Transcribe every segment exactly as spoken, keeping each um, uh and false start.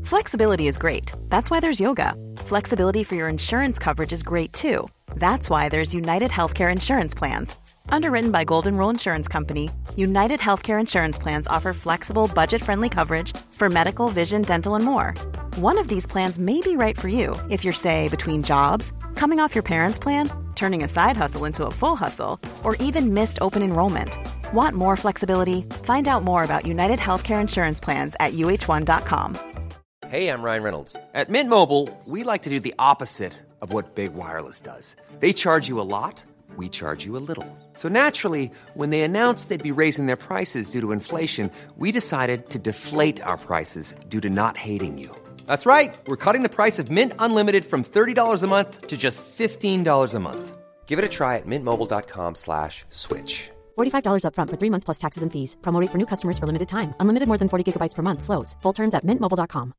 Flexibility is great. That's why there's yoga. Flexibility for your insurance coverage is great too. That's why there's United Healthcare Insurance Plans. Underwritten by Golden Rule Insurance Company, United Healthcare Insurance Plans offer flexible, budget-friendly coverage for medical, vision, dental, and more. One of these plans may be right for you if you're, say, between jobs, coming off your parents' plan, turning a side hustle into a full hustle, or even missed open enrollment. Want more flexibility? Find out more about United Healthcare Insurance Plans at U H one dot com. Hey, I'm Ryan Reynolds. At Mint Mobile, we like to do the opposite of what Big Wireless does. They charge you a lot, we charge you a little. So naturally, when they announced they'd be raising their prices due to inflation, we decided to deflate our prices due to not hating you. That's right. We're cutting the price of Mint Unlimited from thirty dollars a month to just fifteen dollars a month. Give it a try at mintmobile.com slash switch. forty-five dollars up front for three months plus taxes and fees. Promo rate for new customers for limited time. Unlimited more than forty gigabytes per month. Slows full terms at mint mobile dot com.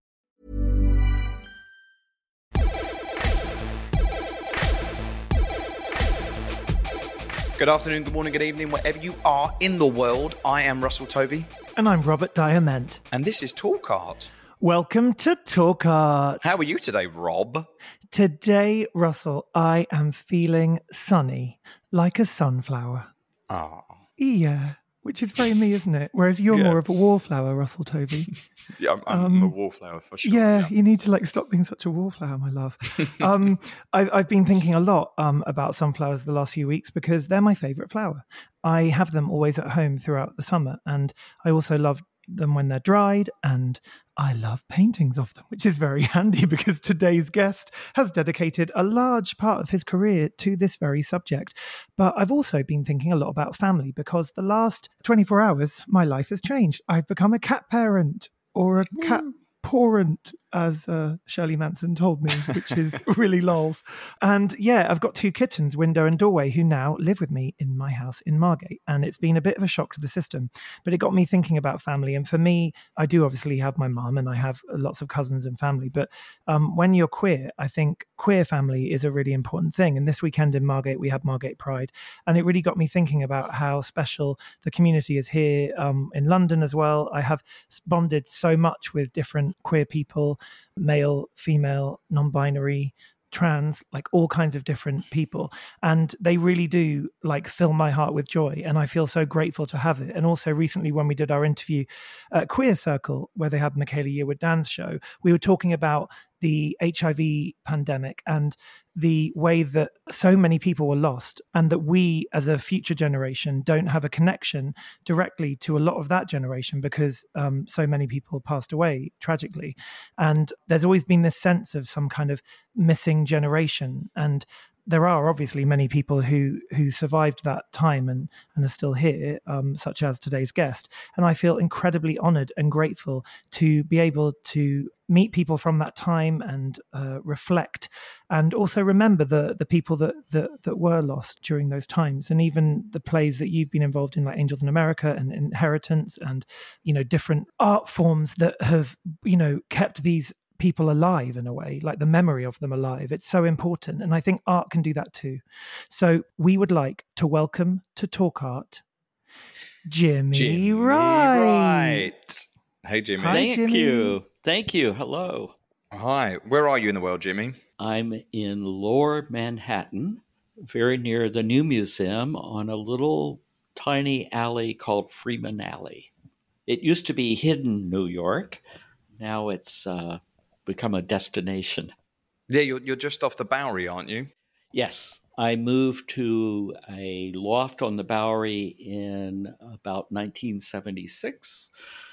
Good afternoon, good morning, good evening, wherever you are in the world. I am Russell Tovey. And I'm Robert Diament. And this is Talk Art. Welcome to Talk Art. How are you today, Rob? Today, Russell, I am feeling sunny, like a sunflower. Ah. Yeah, which is very me, isn't it? Whereas you're Yeah. more of a wallflower, Russell Tovey. Yeah, I'm, I'm Um, a wallflower for sure. Yeah, Yeah. you need to like stop being such a wallflower, my love. um, I've, I've been thinking a lot um, about sunflowers the last few weeks because they're my favourite flower. I have them always at home throughout the summer, and I also love them when they're dried, and I love paintings of them, which is very handy because today's guest has dedicated a large part of his career to this very subject. But I've also been thinking a lot about family because the last twenty-four hours, my life has changed. I've become a cat parent, or a cat parent, as uh, Shirley Manson told me, which is really lols. And yeah, I've got two kittens, Window and Doorway, who now live with me in my house in Margate. And it's been a bit of a shock to the system, but it got me thinking about family. And for me, I do obviously have my mum and I have lots of cousins and family. But um, when you're queer, I think queer family is a really important thing. And this weekend in Margate, we had Margate Pride. And it really got me thinking about how special the community is here um, in London as well. I have bonded so much with different queer people, male, female, non-binary, trans, like all kinds of different people. And they really do like fill my heart with joy. And I feel so grateful to have it. And also recently when we did our interview at Queer Circle, where they had Michaela Yearwood-Dan's show, we were talking about the H I V pandemic and the way that so many people were lost, and that we as a future generation don't have a connection directly to a lot of that generation because um, so many people passed away tragically. And there's always been this sense of some kind of missing generation. And there are obviously many people who who survived that time and, and are still here, um, such as today's guest. And I feel incredibly honored and grateful to be able to meet people from that time and uh, reflect and also remember the the people that, that that were lost during those times, and even the plays that you've been involved in, like Angels in America and Inheritance, and you know different art forms that have you know kept these people alive in a way, like the memory of them alive. It's so important, and I think art can do that too. So we would like to welcome to Talk Art Jimmy, Jimmy Wright. Wright. Hey, Jimmy. Hi, Thank Jimmy. you. Thank you. Hello. Hi. Where are you in the world, Jimmy? I'm in Lower Manhattan, very near the New Museum, on a little tiny alley called Freeman Alley. It used to be hidden New York. Now it's uh, become a destination. Yeah, you're, you're just off the Bowery, aren't you? Yes, I moved to a loft on the Bowery in about nineteen seventy-six.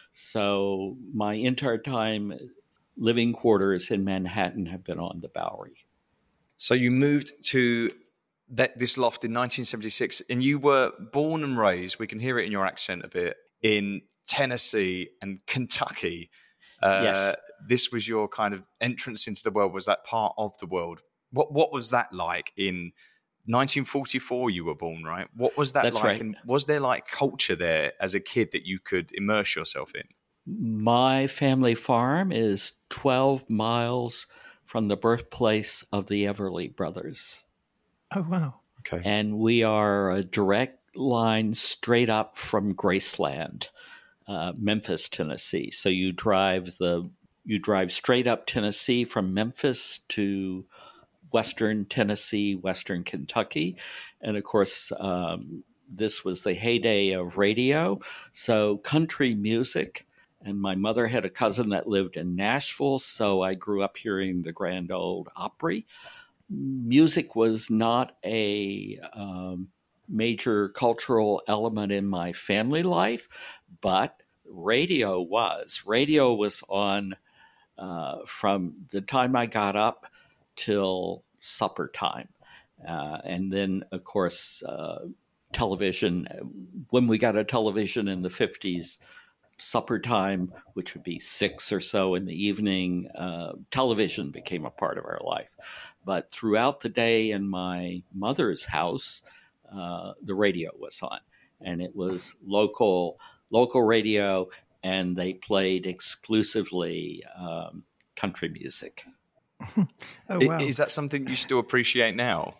So my entire time living quarters in Manhattan have been on the Bowery. So you moved to that this loft in nineteen seventy-six, and you were born and raised, we can hear it in your accent a bit, in Tennessee and Kentucky. Uh, Yes. This was your kind of entrance into the world. Was that part of the world? What What was that like in nineteen forty-four? You were born, right? What was that That's like? right. And was there like culture there as a kid that you could immerse yourself in? My family farm is twelve miles from the birthplace of the Everly Brothers. Oh, wow. Okay. And we are a direct line straight up from Graceland, uh, Memphis, Tennessee. So you drive the you drive straight up Tennessee from Memphis to Western Tennessee, Western Kentucky. And of course, um, this was the heyday of radio. So country music. And my mother had a cousin that lived in Nashville, so I grew up hearing the Grand Ole Opry. Music was not a um, major cultural element in my family life, but radio was. Radio was on uh, from the time I got up till supper time. Uh, and then, of course, uh, television. When we got a television in the fifties, supper time, which would be six or so in the evening, uh, television became a part of our life. But throughout the day in my mother's house, uh, the radio was on, and it was local local radio, and they played exclusively um, country music. Oh, wow. Is that something you still appreciate now?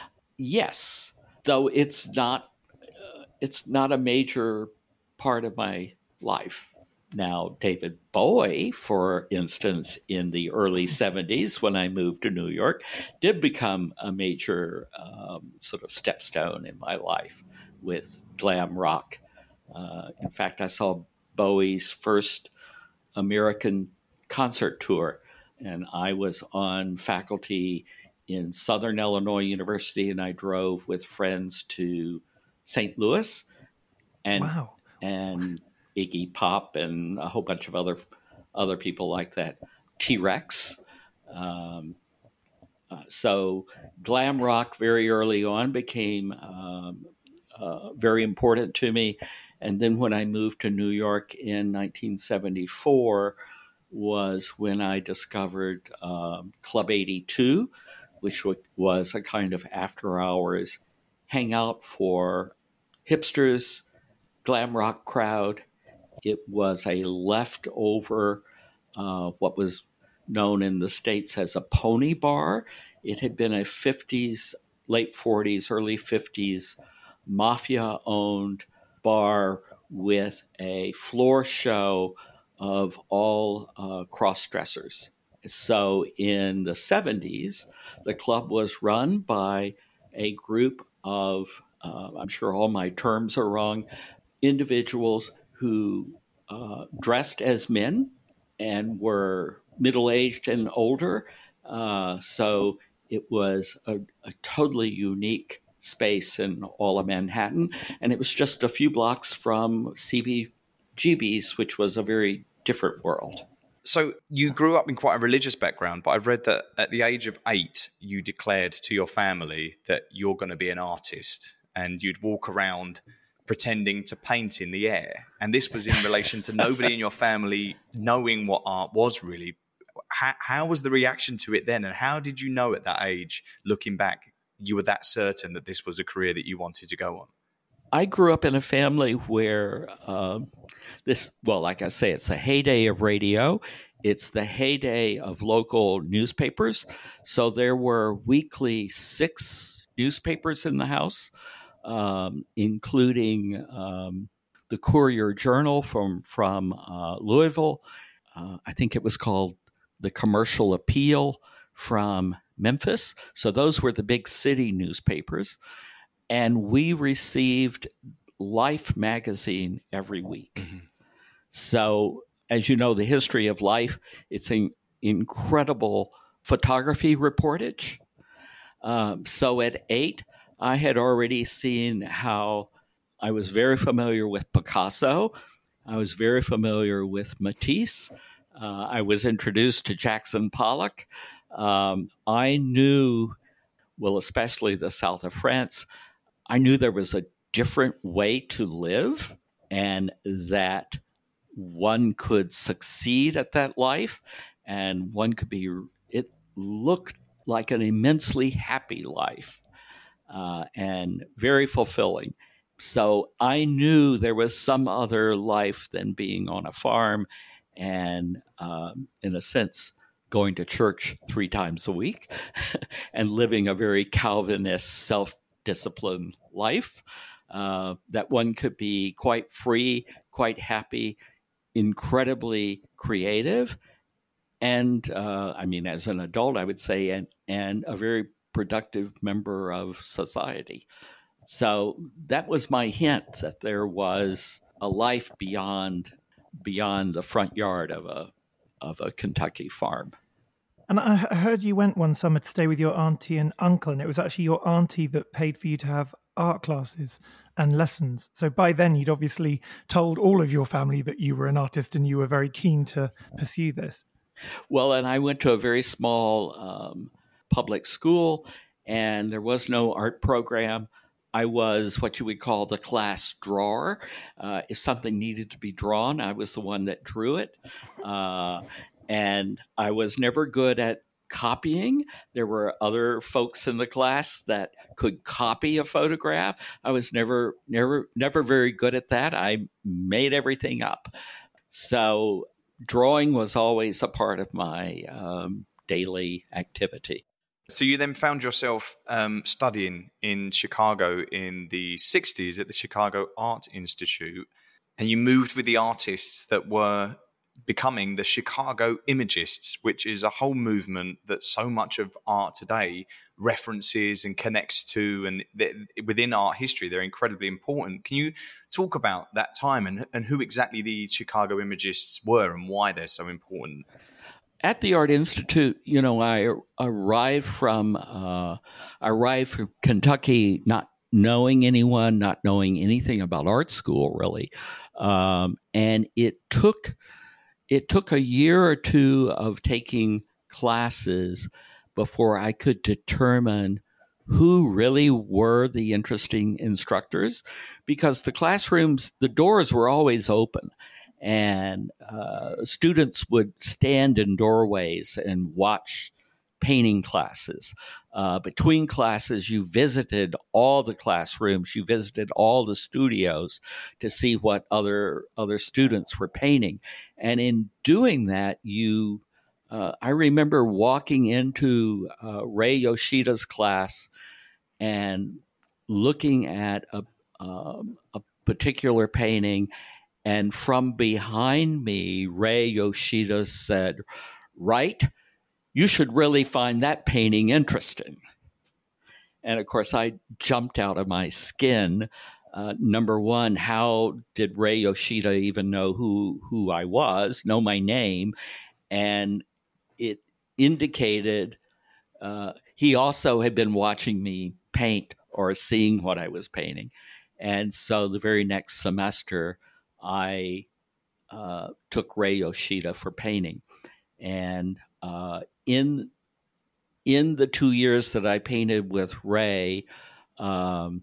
Yes, though it's not uh, it's not a major part of my life. Now, David Bowie, for instance, in the early seventies, when I moved to New York, did become a major um, sort of stepstone in my life with glam rock. Uh, in fact, I saw Bowie's first American concert tour, and I was on faculty in Southern Illinois University, and I drove with friends to Saint Louis, and Wow. and Iggy Pop and a whole bunch of other other people like that, T-Rex. Um, uh, so glam rock very early on became um, uh, very important to me, and then when I moved to New York in nineteen seventy-four was when I discovered um, Club eighty-two, which was a kind of after-hours hangout for hipsters, glam rock crowd. It was a leftover, uh, what was known in the States as a pony bar. It had been a fifties, late forties, early fifties mafia-owned bar with a floor show of all uh, cross-dressers. So in the seventies, the club was run by a group of, uh, I'm sure all my terms are wrong, individuals who uh, dressed as men and were middle-aged and older. Uh, so it was a, a totally unique space in all of Manhattan. And it was just a few blocks from C B G B's, which was a very different world. So you grew up in quite a religious background, but I've read that at the age of eight, you declared to your family that you're going to be an artist, and you'd walk around pretending to paint in the air. And this was in relation to nobody in your family knowing what art was really. How, how was the reaction to it then? And how did you know at that age, looking back, you were that certain that this was a career that you wanted to go on? I grew up in a family where um, this, well, like I say, it's the heyday of radio. It's the heyday of local newspapers. So there were weekly six newspapers in the house, um, including um, the Courier Journal from, from uh, Louisville. Uh, I think it was called the Commercial Appeal from Memphis. So those were the big city newspapers. And we received Life magazine every week. Mm-hmm. So, as you know, the history of Life, it's an incredible photography reportage. Um, so at eight, I had already seen how I was very familiar with Picasso. I was very familiar with Matisse. Uh, I was introduced to Jackson Pollock. Um, I knew, well, especially the south of France, I knew there was a different way to live and that one could succeed at that life and one could be, it looked like an immensely happy life uh, and very fulfilling. So I knew there was some other life than being on a farm and, um, in a sense, going to church three times a week and living a very Calvinist self disciplined life, uh, that one could be quite free, quite happy, incredibly creative, and uh, I mean, as an adult, I would say, and and a very productive member of society. So that was my hint that there was a life beyond beyond the front yard of a of a Kentucky farm. And I heard you went one summer to stay with your auntie and uncle, and it was actually your auntie that paid for you to have art classes and lessons. So by then, you'd obviously told all of your family that you were an artist and you were very keen to pursue this. Well, and I went to a very small um, public school, and there was no art program. I was what you would call the class drawer. Uh, if something needed to be drawn, I was the one that drew it. Uh, and I was never good at copying. There were other folks in the class that could copy a photograph. I was never, never, never very good at that. I made everything up. So drawing was always a part of my um, daily activity. So you then found yourself um, studying in Chicago in the sixties at the Chicago Art Institute, and you moved with the artists that were becoming the Chicago Imagists, which is a whole movement that so much of art today references and connects to, and within art history, they're incredibly important. Can you talk about that time and, and who exactly the Chicago Imagists were and why they're so important? At the Art Institute, you know, I arrived from uh, I arrived from Kentucky, not knowing anyone, not knowing anything about art school, really, um, and it took it took a year or two of taking classes before I could determine who really were the interesting instructors, because the classrooms, the doors were always open. And uh, students would stand in doorways and watch painting classes. Uh, between classes, you visited all the classrooms, you visited all the studios to see what other other students were painting. And in doing that, you, uh, I remember walking into uh, Ray Yoshida's class and looking at a, um, a particular painting. And from behind me, Ray Yoshida said, "Right, you should really find that painting interesting." And of course, I jumped out of my skin. Uh, number one, how did Ray Yoshida even know who, who I was, know my name? And it indicated uh, he also had been watching me paint or seeing what I was painting. And so the very next semester, I uh, took Ray Yoshida for painting. And uh, in in the two years that I painted with Ray, um,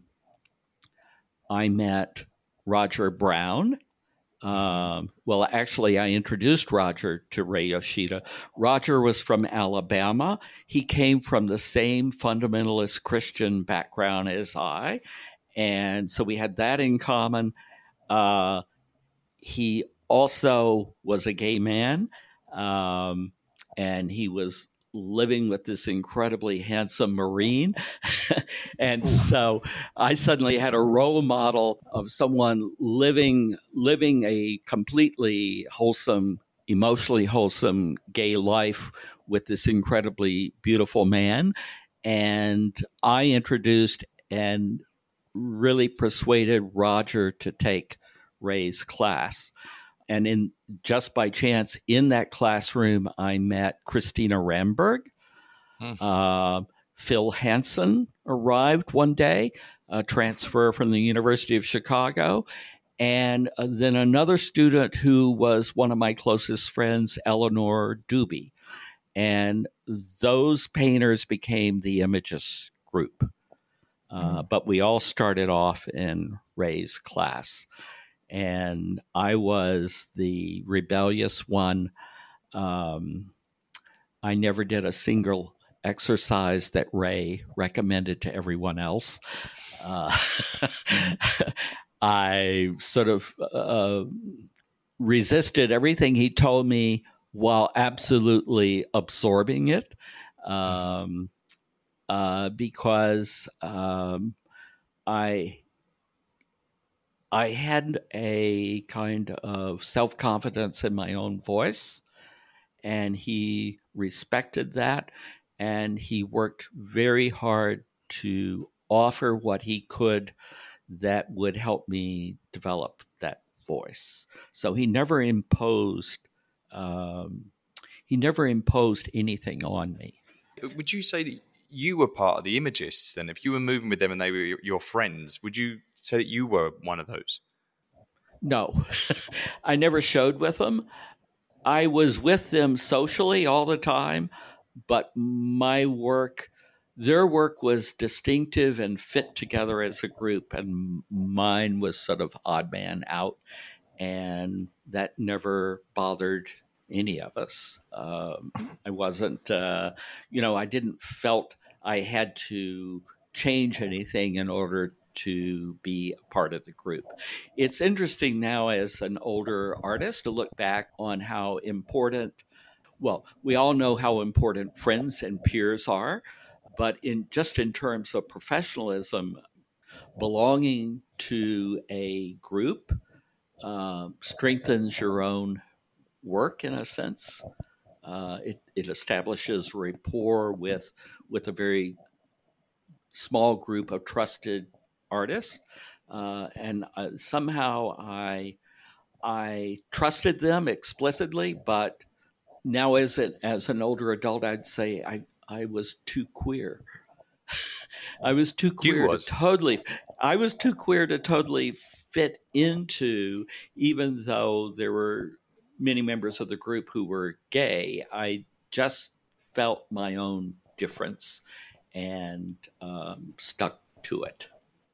I met Roger Brown. Um, well, actually, I introduced Roger to Ray Yoshida. Roger was from Alabama. He came from the same fundamentalist Christian background as I. And so we had that in common. Uh, He also was a gay man, um, and he was living with this incredibly handsome Marine. And so I suddenly had a role model of someone living living a completely wholesome, emotionally wholesome gay life with this incredibly beautiful man. And I introduced and really persuaded Roger to take Ray's class. And in just by chance, in that classroom, I met Christina Ramberg. Hmm. Uh, Phil Hansen arrived one day, a transfer from the University of Chicago. And uh, then another student who was one of my closest friends, Eleanor Doobie. And those painters became the Imagists group. Uh, hmm. But we all started off in Ray's class. And I was the rebellious one. Um, I never did a single exercise that Ray recommended to everyone else. Uh, I sort of uh, resisted everything he told me while absolutely absorbing it, um, uh, because um, I... I had a kind of self-confidence in my own voice, and he respected that, and he worked very hard to offer what he could that would help me develop that voice. So he never imposed um, he never imposed anything on me. Would you say that you were part of the Imagists then? If you were moving with them and they were your friends, would you say that you were one of those? No, I never showed with them. I was with them socially all the time, but my work, their work was distinctive and fit together as a group, and mine was sort of odd man out, and that never bothered any of us. Um, I wasn't, uh, you know, I didn't felt I had to change anything in order to be a part of the group. It's interesting now as an older artist to look back on how important, well, we all know how important friends and peers are, but in just in terms of professionalism, belonging to a group uh, strengthens your own work in a sense. Uh, it, it establishes rapport with with a very small group of trusted artists, uh, and uh, somehow I I trusted them explicitly, but now as an as an older adult, I'd say I I was too queer. I was too queer to totally. I was too queer to totally fit into, even though there were many members of the group who were gay. I just felt my own difference and um, stuck to it.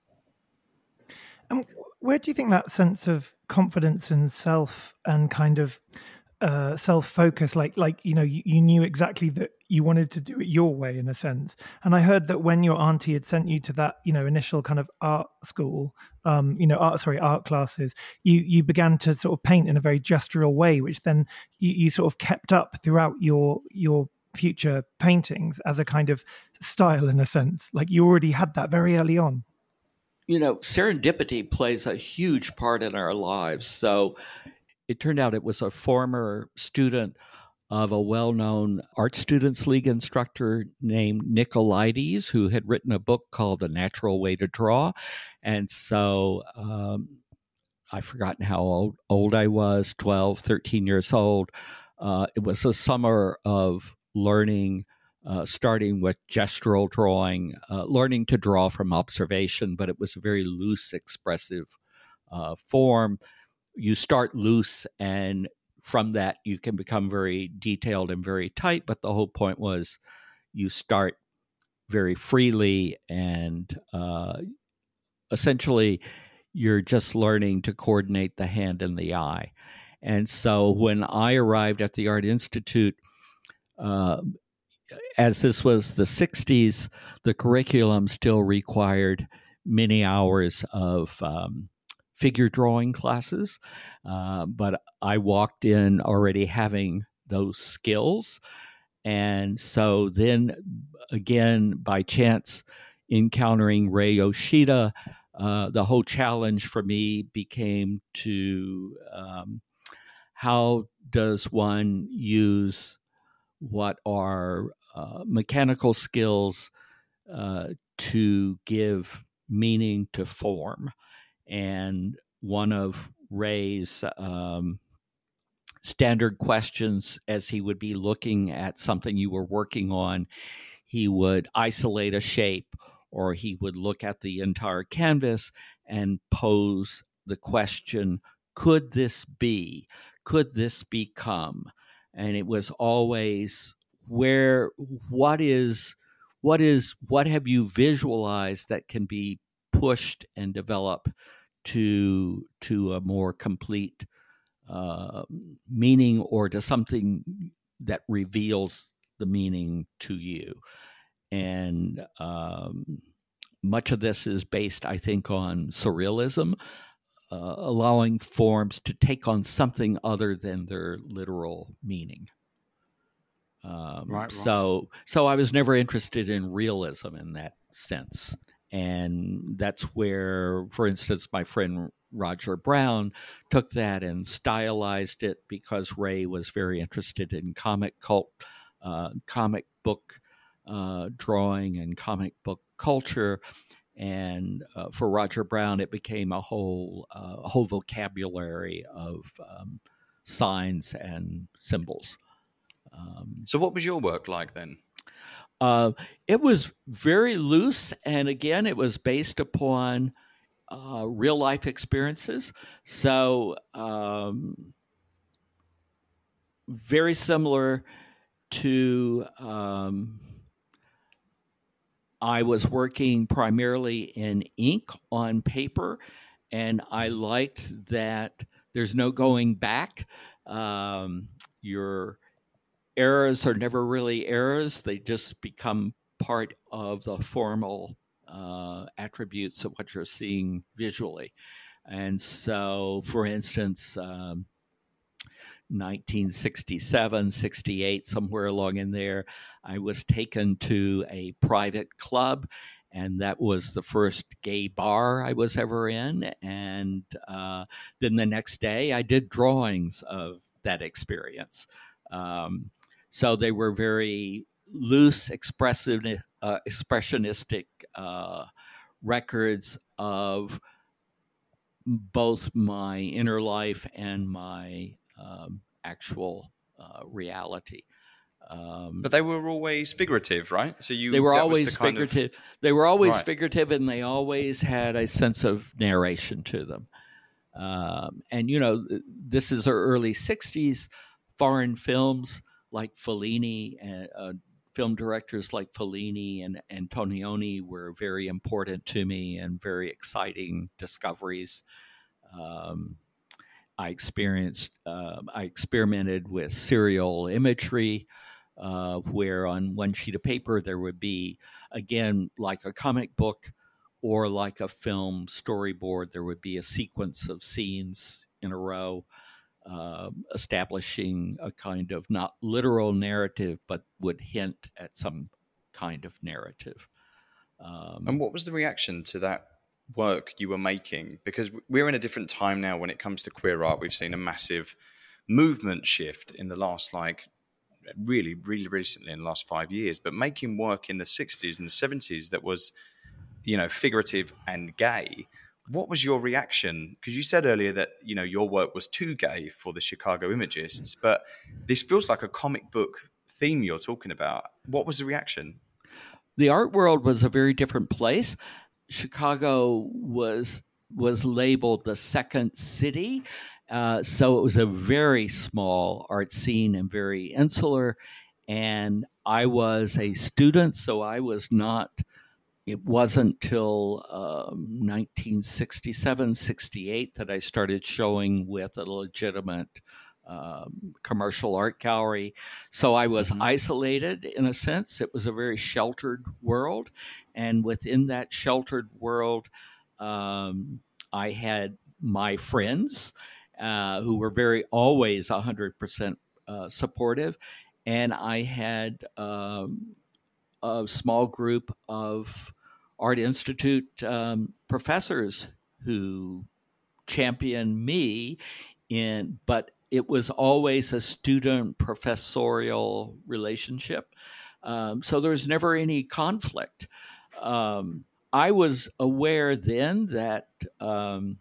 And where do you think that sense of confidence and self and kind of uh, self-focus, like, like you know, you, you knew exactly that you wanted to do it your way in a sense. And I heard that when your auntie had sent you to that, you know, initial kind of art school, um, you know, art, sorry, art classes, you you began to sort of paint in a very gestural way, which then you, you sort of kept up throughout your your future paintings as a kind of style in a sense. Like you already had that very early on. You know, serendipity plays a huge part in our lives. So it turned out it was a former student of a well-known Art Students League instructor named Nicolaides, who had written a book called The Natural Way to Draw. And so um, I've forgotten how old, old I was, twelve, thirteen years old. Uh, it was a summer of learning, uh, starting with gestural drawing, uh, learning to draw from observation, but it was a very loose, expressive uh, form. You start loose, and from that you can become very detailed and very tight, but the whole point was you start very freely, and uh, essentially you're just learning to coordinate the hand and the eye. And so when I arrived at the Art Institute, uh, as this was the sixties, the curriculum still required many hours of um, figure drawing classes, uh, but I walked in already having those skills. And so then again, by chance, encountering Rei Yoshida, uh, the whole challenge for me became to um, how does one use what are uh, mechanical skills uh, to give meaning to form. And one of Rei's um, standard questions, as he would be looking at something you were working on, he would isolate a shape, or he would look at the entire canvas and pose the question, could this be? Could this become? And it was always, where, what is, what is, what have you visualized that can be pushed and developed to to a more complete uh, meaning, or to something that reveals the meaning to you. And um, much of this is based, I think, on surrealism, uh, allowing forms to take on something other than their literal meaning. Um, right, right. So, so I was never interested in realism in that sense. And that's where, for instance, my friend Roger Brown took that and stylized it because Ray was very interested in comic cult, uh, comic book uh, drawing and comic book culture. And uh, for Roger Brown, it became a whole uh, whole vocabulary of um, signs and symbols. Um, so what was your work like then? Uh, it was very loose, and again, it was based upon uh, real life experiences. So um, very similar to um, I was working primarily in ink on paper, and I liked that there's no going back. Um, your errors are never really errors. They just become part of the formal uh, attributes of what you're seeing visually. And so, for instance, um, nineteen sixty-seven, sixty-eight, somewhere along in there, I was taken to a private club, and that was the first gay bar I was ever in. And uh, then the next day, I did drawings of that experience. Um, so they were very loose, expressive, uh, expressionistic uh, records of both my inner life and my um, actual uh, reality. Um, but they were always figurative, right? So you they were that always was the kind figurative. Of... They were always right. figurative, and they always had a sense of narration to them. Um, and you know, this is the early sixties. Foreign films like Fellini and uh, film directors like Fellini and Antonioni were very important to me and very exciting discoveries. Um, I experienced, uh, I experimented with serial imagery, uh, where on one sheet of paper there would be, again, like a comic book or like a film storyboard, there would be a sequence of scenes in a row, uh, establishing a kind of not literal narrative, but would hint at some kind of narrative. Um, and what was the reaction to that work you were making? Because we're in a different time now when it comes to queer art. We've seen a massive movement shift in the last, like, really, really recently in the last five years. But making work in the sixties and the seventies that was, you know, figurative and gay, what was your reaction? Because you said earlier that, you know, your work was too gay for the Chicago Imagists, but this feels like a comic book theme you're talking about. What was the reaction? The art world was a very different place. Chicago was was labeled the second city, uh, so it was a very small art scene and very insular. And I was a student, so I was not. It wasn't till um, nineteen sixty-seven, sixty-eight that I started showing with a legitimate um, commercial art gallery. So I was mm-hmm. isolated in a sense. It was a very sheltered world. And within that sheltered world, um, I had my friends uh, who were very always one hundred percent uh, supportive. And I had um, a small group of Art Institute um, professors who championed me in, but it was always a student professorial relationship. Um, so there was never any conflict. Um, I was aware then that um,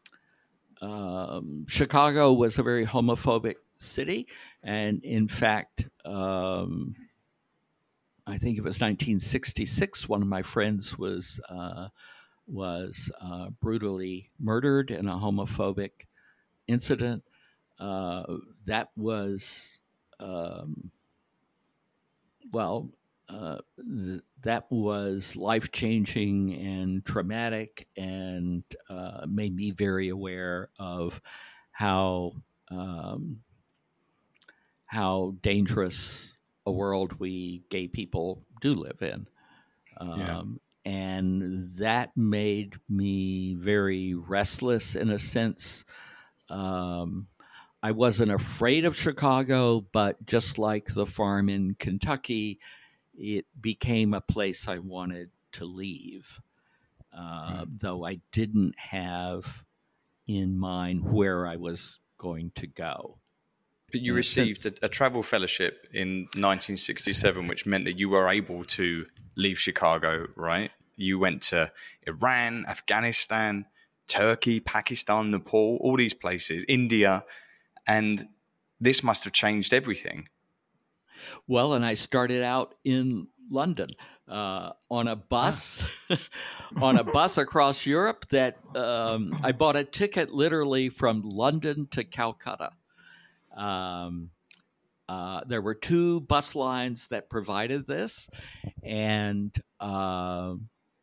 um, Chicago was a very homophobic city. And in fact, um, I think it was nineteen sixty-six, one of my friends was uh, was uh, brutally murdered in a homophobic incident. Uh, that was, um, well, uh, th- that was life-changing and traumatic, and uh, made me very aware of how um, how dangerous a world we gay people do live in. Um, yeah. And that made me very restless in a sense. Um, I wasn't afraid of Chicago, but just like the farm in Kentucky, it became a place I wanted to leave. Uh, right. Though I didn't have in mind where I was going to go. But you received a, a travel fellowship in nineteen sixty-seven, which meant that you were able to leave Chicago, right? You went to Iran, Afghanistan, Turkey, Pakistan, Nepal, all these places, India, and this must have changed everything. Well, and I started out in London uh, on a bus, ah. on a bus across Europe that um, I bought a ticket literally from London to Calcutta. Um, uh, there were two bus lines that provided this, and uh,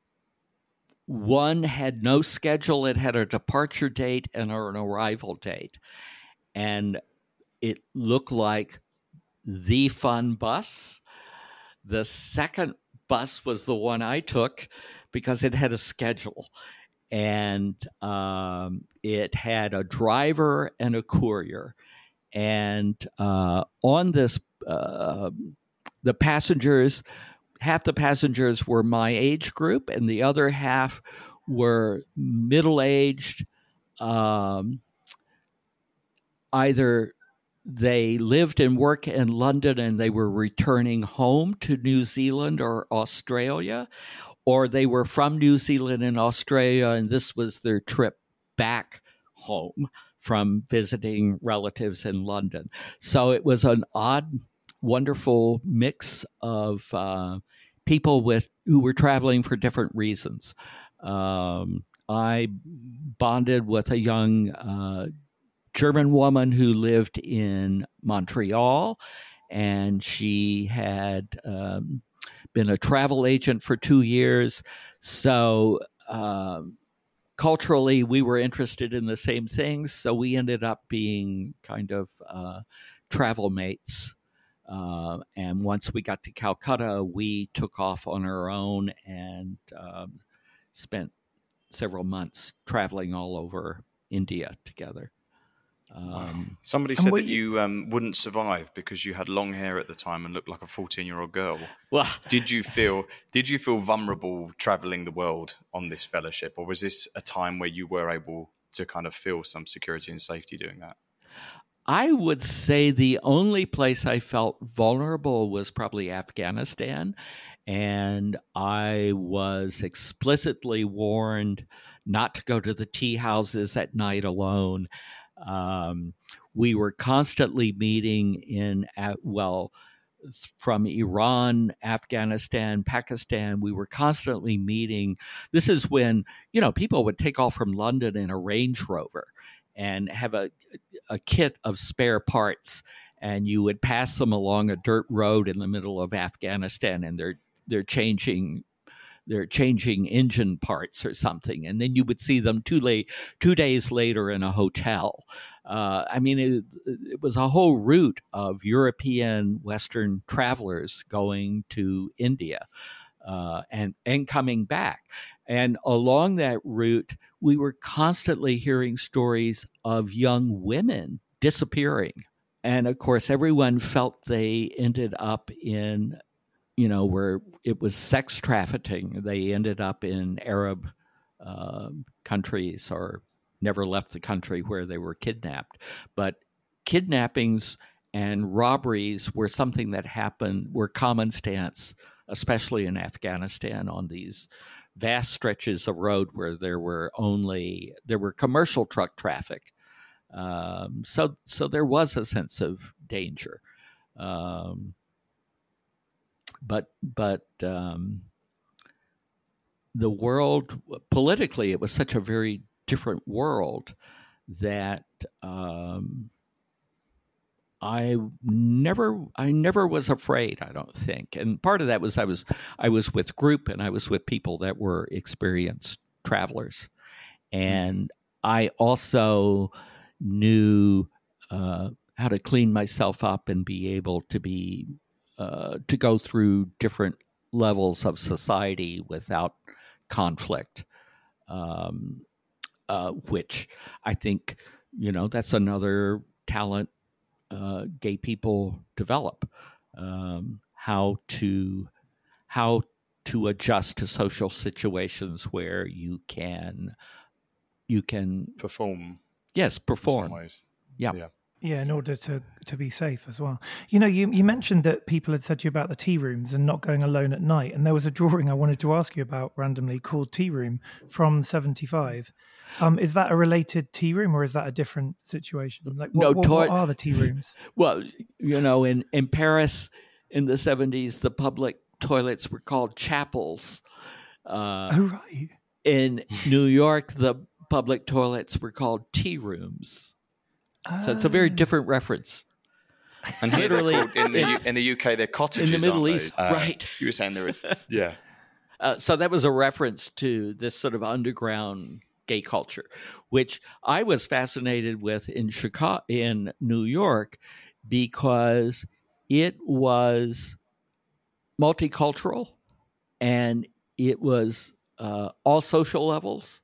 one had no schedule. It had a departure date and an arrival date. And it looked like the fun bus. The second bus was the one I took because it had a schedule. And um, it had a driver and a courier. And uh, on this, uh, the passengers, half the passengers were my age group, and the other half were middle-aged. Um, either they lived and worked in London and they were returning home to New Zealand or Australia, or they were from New Zealand and Australia, and this was their trip back home from visiting relatives in London. So it was an odd, wonderful mix of uh, people with who were traveling for different reasons. Um, I bonded with a young uh, German woman who lived in Montreal, and she had um, been a travel agent for two years. So um, culturally, we were interested in the same things, so we ended up being kind of uh, travel mates. Uh, and once we got to Calcutta, we took off on our own and um, spent several months traveling all over India together. Um, Somebody said that you um, wouldn't survive because you had long hair at the time and looked like a fourteen-year-old girl. Well, did you feel did you feel vulnerable traveling the world on this fellowship, or was this a time where you were able to kind of feel some security and safety doing that? I would say the only place I felt vulnerable was probably Afghanistan, and I was explicitly warned not to go to the tea houses at night alone. Um, we were constantly meeting in, uh, well, from Iran, Afghanistan, Pakistan, we were constantly meeting. This is when, you know, people would take off from London in a Range Rover and have a, a kit of spare parts, and you would pass them along a dirt road in the middle of Afghanistan, and they're they're changing they're changing engine parts or something, and then you would see them two late two days later in a hotel. Uh, I mean, it, it was a whole route of European Western travelers going to India uh, and and coming back. And along that route, we were constantly hearing stories of young women disappearing. And of course, everyone felt they ended up in, you know, where it was sex trafficking. They ended up in Arab uh, countries or never left the country where they were kidnapped. But kidnappings and robberies were something that happened, were common stance, especially in Afghanistan, on these vast stretches of road where there were only, there were commercial truck traffic. Um, so, so there was a sense of danger. Um, but, but um, the world, politically, it was such a very different world that um, I never, I never was afraid, I don't think. And part of that was I was, I was with group and I was with people that were experienced travelers. And I also knew uh, how to clean myself up and be able to be, uh, to go through different levels of society without conflict. Um, uh, which I think, you know, that's another talent uh, gay people develop, um, how to how to adjust to social situations where you can you can perform. Yes, perform. In some ways. Yeah. yeah. Yeah, in order to, to be safe as well. You know, you, you mentioned that people had said to you about the tea rooms and not going alone at night. And there was a drawing I wanted to ask you about randomly called Tea Room from seventy-five. Um, is that a related tea room or is that a different situation? Like, what, no, what, to- what are the tea rooms? Well, you know, in, in Paris in the seventies, the public toilets were called chapels. Uh, oh, right. In New York, the public toilets were called tea rooms. So it's a very different reference. And here literally in the in the U K, they're cottages. In the Middle aren't East, they? Uh, right? You were saying they're yeah. Uh, so that was a reference to this sort of underground gay culture, which I was fascinated with in Chicago, in New York, because it was multicultural and it was uh, all social levels.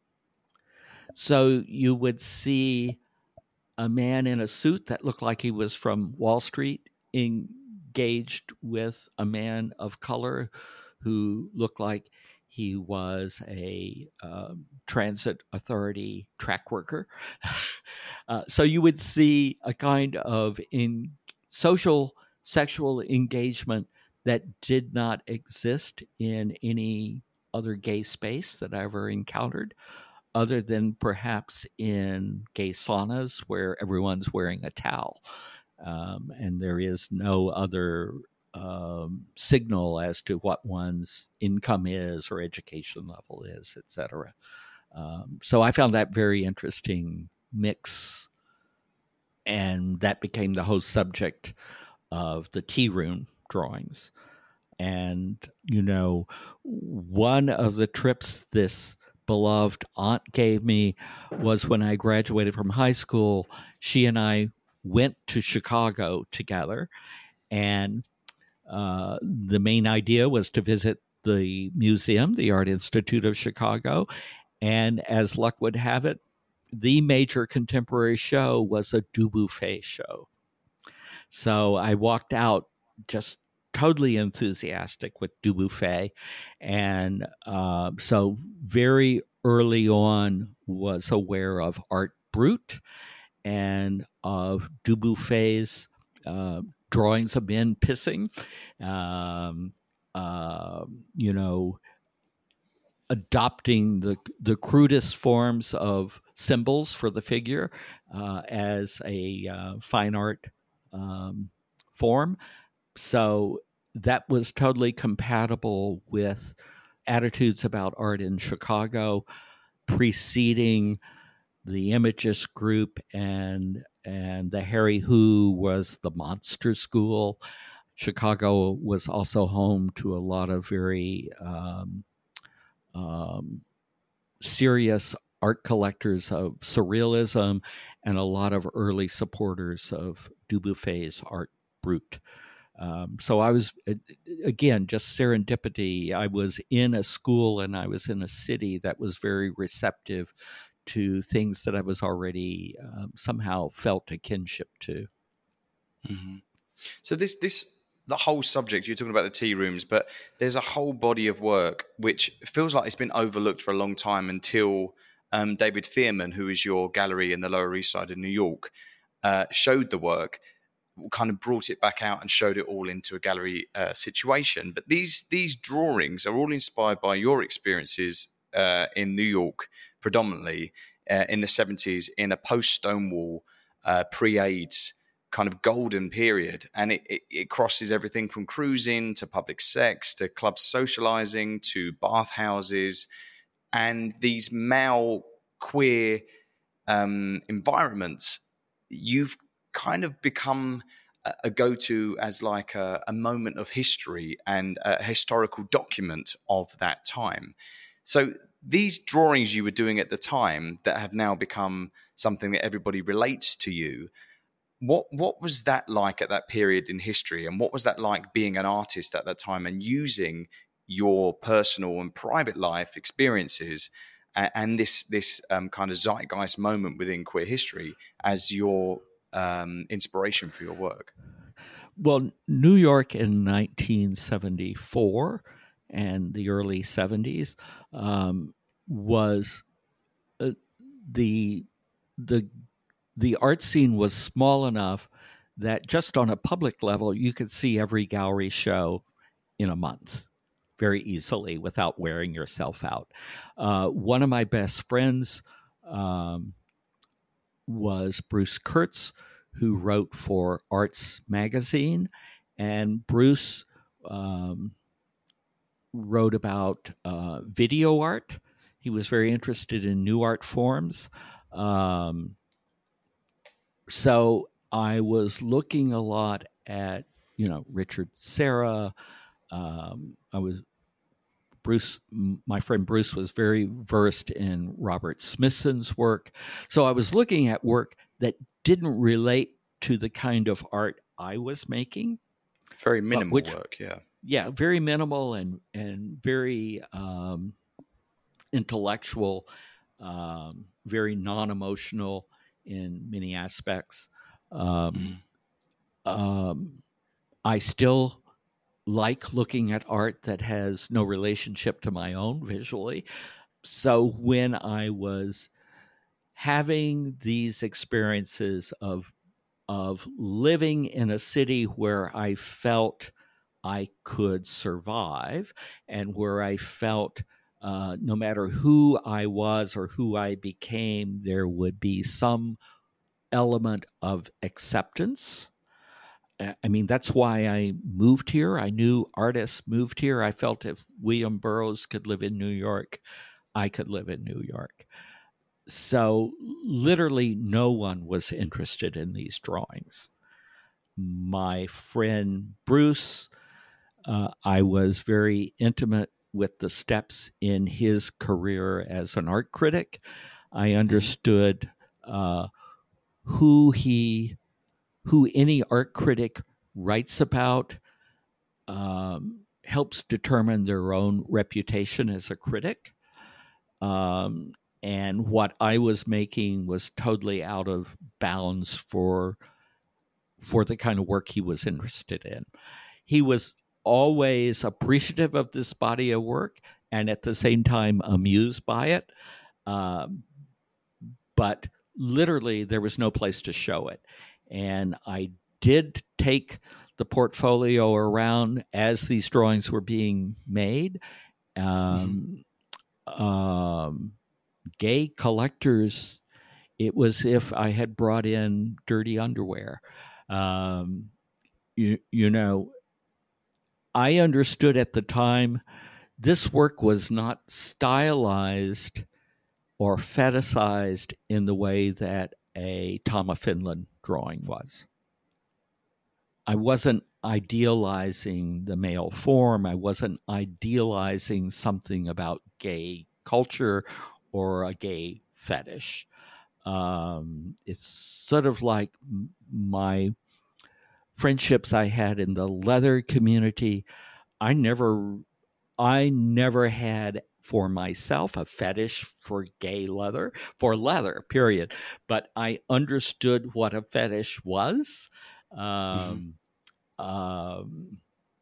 So you would see a man in a suit that looked like he was from Wall Street engaged with a man of color who looked like he was a uh, transit authority track worker. uh, so you would see a kind of in social sexual engagement that did not exist in any other gay space that I ever encountered, other than perhaps in gay saunas where everyone's wearing a towel. Um, and there is no other um, signal as to what one's income is or education level is, et cetera. Um, so I found that very interesting mix. And that became the whole subject of the tea room drawings. And, you know, one of the trips this beloved aunt gave me was when I graduated from high school. She and I went to Chicago together, and uh, the main idea was to visit the museum, the Art Institute of Chicago, and as luck would have it, the major contemporary show was a Dubuffet show. So I walked out just totally enthusiastic with Dubuffet. And uh, so very early on was aware of Art Brut and of Dubuffet's uh, drawings of men pissing, um, uh, you know, adopting the the crudest forms of symbols for the figure uh, as a uh, fine art um, form. So that was totally compatible with attitudes about art in Chicago preceding the Imagist group, and and the Harry Hu was the monster school. Chicago was also home to a lot of very um, um, serious art collectors of surrealism and a lot of early supporters of Dubuffet's Art Brut. Um, so I was, again, just serendipity. I was in a school and I was in a city that was very receptive to things that I was already um, somehow felt a kinship to. Mm-hmm. So this, this, the whole subject, you're talking about the tea rooms, but there's a whole body of work which feels like it's been overlooked for a long time until um, David Fearman, who is your gallery in the Lower East Side of New York, uh, showed the work, kind of brought it back out and showed it all into a gallery uh, situation. But these these drawings are all inspired by your experiences uh, in New York, predominantly uh, in the seventies, in a post-Stonewall, uh, pre-AIDS kind of golden period. And it, it, it crosses everything from cruising to public sex to club socializing to bathhouses and these male queer um, environments. You've kind of become a, a go-to as like a, a moment of history and a historical document of that time. So these drawings you were doing at the time that have now become something that everybody relates to you, what what was that like at that period in history? And what was that like being an artist at that time and using your personal and private life experiences and, and this this um, kind of zeitgeist moment within queer history as your um, inspiration for your work? Well, New York in nineteen seventy-four and the early seventies um, was uh, the the the art scene was small enough that just on a public level, you could see every gallery show in a month very easily without wearing yourself out. Uh, one of my best friends um, was Bruce Kurtz, who wrote for Arts Magazine. And Bruce um, wrote about uh, video art. He was very interested in new art forms. Um, so I was looking a lot at, you know, Richard Serra. Um, I was Bruce, my friend Bruce was very versed in Robert Smithson's work. So I was looking at work that didn't relate to the kind of art I was making. Very minimal which, work, yeah. Yeah, very minimal and, and very um, intellectual, um, very non-emotional in many aspects. Um, mm. um, I still like looking at art that has no relationship to my own visually. So when I was having these experiences of of living in a city where I felt I could survive and where I felt uh, no matter who I was or who I became, there would be some element of acceptance. I mean, that's why I moved here. I knew artists moved here. I felt if William Burroughs could live in New York, I could live in New York. So literally no one was interested in these drawings. My friend Bruce, uh, I was very intimate with the steps in his career as an art critic. I understood uh, who he, who any art critic writes about um, helps determine their own reputation as a critic. Um, And what I was making was totally out of bounds for for the kind of work he was interested in. He was always appreciative of this body of work and at the same time amused by it. Um, but literally, there was no place to show it. And I did take the portfolio around as these drawings were being made. Um, mm-hmm. um, Gay collectors, it was if I had brought in dirty underwear. Um, you, you know, I understood at the time this work was not stylized or fetishized in the way that a Tom of Finland drawing was. I wasn't idealizing the male form. I wasn't idealizing something about gay culture or a gay fetish. Um, it's sort of like m- my friendships I had in the leather community. I never, I never had for myself a fetish for gay leather, for leather, period. But I understood what a fetish was. Um, mm-hmm. um,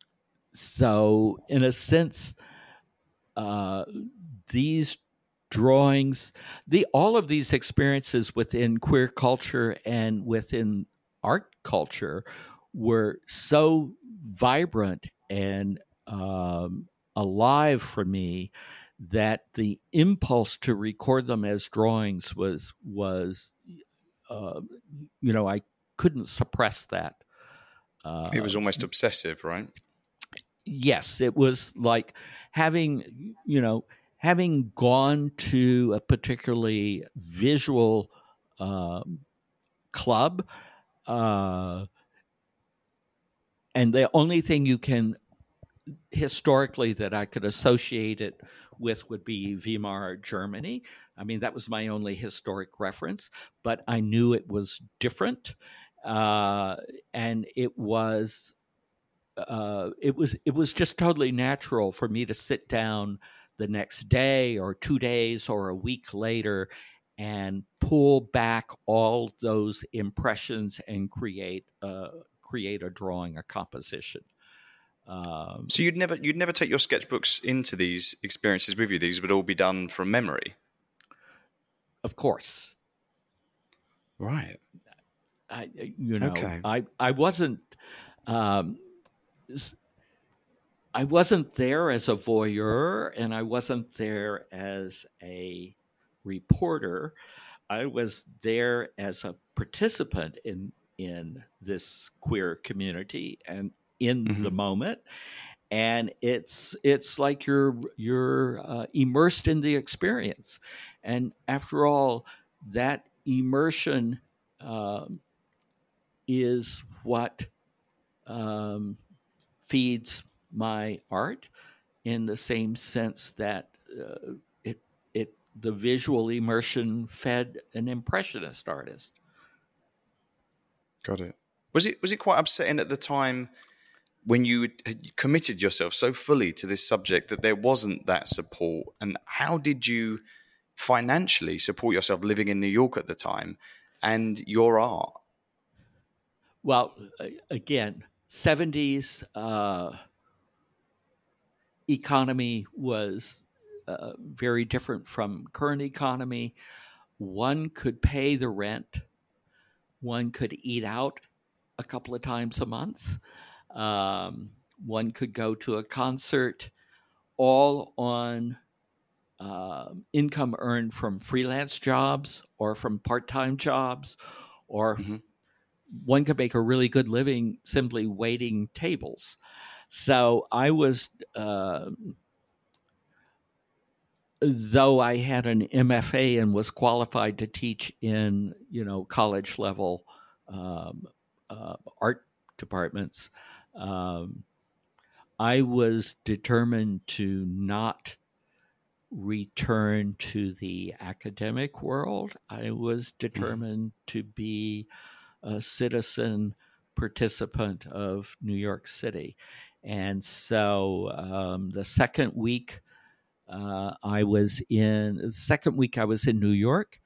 so in a sense, uh, these drawings, the all of these experiences within queer culture and within art culture were so vibrant and um, alive for me that the impulse to record them as drawings was was uh, you know, I couldn't suppress that. Uh, it was almost obsessive, right? Yes, it was like having, you know, having gone to a particularly visual um, club, uh, and the only thing you can historically that I could associate it with would be Weimar Germany. I mean, that was my only historic reference, but I knew it was different, uh, and it was. Uh, it was it was just totally natural for me to sit down the next day or two days or a week later and pull back all those impressions and create uh, create a drawing, a composition. Um, so you'd never you'd never take your sketchbooks into these experiences with you. These would all be done from memory. of course. Right. I, you know, Okay. I, I wasn't, um, I wasn't there as a voyeur, and I wasn't there as a reporter. I was there as a participant in in this queer community and in mm-hmm. the moment. And it's it's like you're you're uh, immersed in the experience. And after all, that immersion um, is what um, feeds my art, in the same sense that uh, it it the visual immersion fed an impressionist artist. Got it. Was it was it quite upsetting at the time when you had committed yourself so fully to this subject that there wasn't that support? And how did you financially support yourself living in New York at the time and your art? Well, again, seventies uh, economy was uh, very different from current economy. One could pay the rent. One could eat out a couple of times a month. Um, one could go to a concert, all on uh, income earned from freelance jobs or from part-time jobs, or mm-hmm. one could make a really good living simply waiting tables. So I was, uh, though I had an M F A and was qualified to teach in, you know, college level um, uh, art departments, um, I was determined to not return to the academic world. I was determined mm-hmm. to be a citizen participant of New York City. And so um, the second week uh, I was in, the second week I was in New York,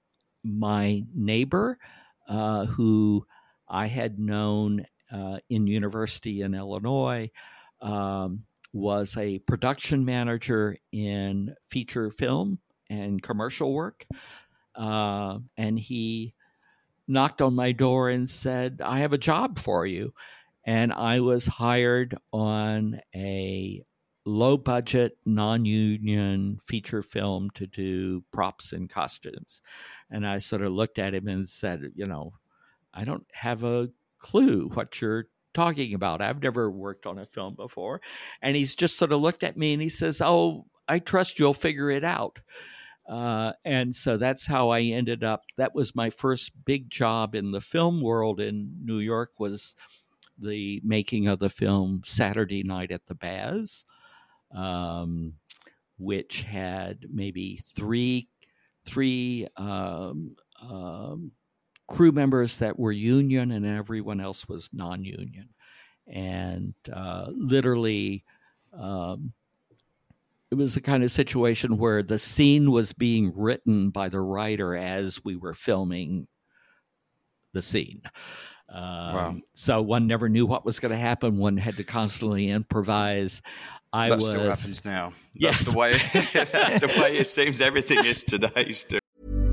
my neighbor uh, who I had known uh, in university in Illinois um, was a production manager in feature film and commercial work. Uh, and he knocked on my door and said, "I have a job for you." And I was hired on a low-budget, non-union feature film to do props and costumes. And I sort of looked at him and said, you know, I don't have a clue what you're talking about. I've never worked on a film before. And he's just sort of looked at me and he says, "Oh, I trust you'll figure it out." Uh, and so that's how I ended up. That was my first big job in the film world in New York, was the making of the film Saturday Night at the Baz, um, which had maybe three three um, um, crew members that were union and everyone else was non-union. And uh, literally, um, it was the kind of situation where the scene was being written by the writer as we were filming the scene. Um, wow. So one never knew what was going to happen. One had to constantly improvise. I that was, still happens now. Yes. That's the way. That's the way it seems everything is today. Still.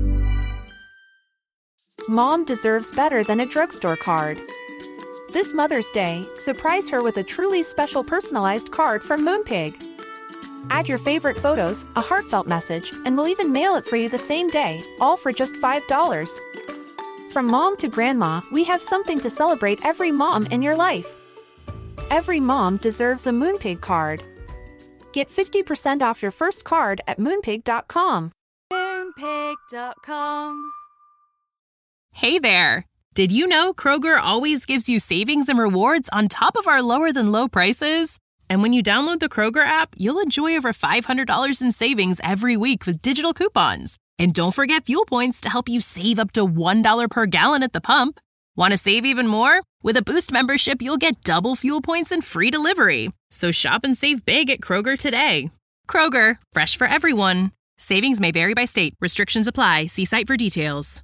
Mom deserves better than a drugstore card. This Mother's Day, surprise her with a truly special personalized card from Moonpig. Add your favorite photos, a heartfelt message, and we'll even mail it for you the same day, all for just five dollars. From mom to grandma, we have something to celebrate every mom in your life. Every mom deserves a Moonpig card. Get fifty percent off your first card at moonpig dot com. moonpig dot com. Hey there! Did you know Kroger always gives you savings and rewards on top of our lower-than-low prices? And when you download the Kroger app, you'll enjoy over five hundred dollars in savings every week with digital coupons. And don't forget fuel points to help you save up to one dollar per gallon at the pump. Want to save even more? With a Boost membership, you'll get double fuel points and free delivery. So shop and save big at Kroger today. Kroger, fresh for everyone. Savings may vary by state. Restrictions apply. See site for details.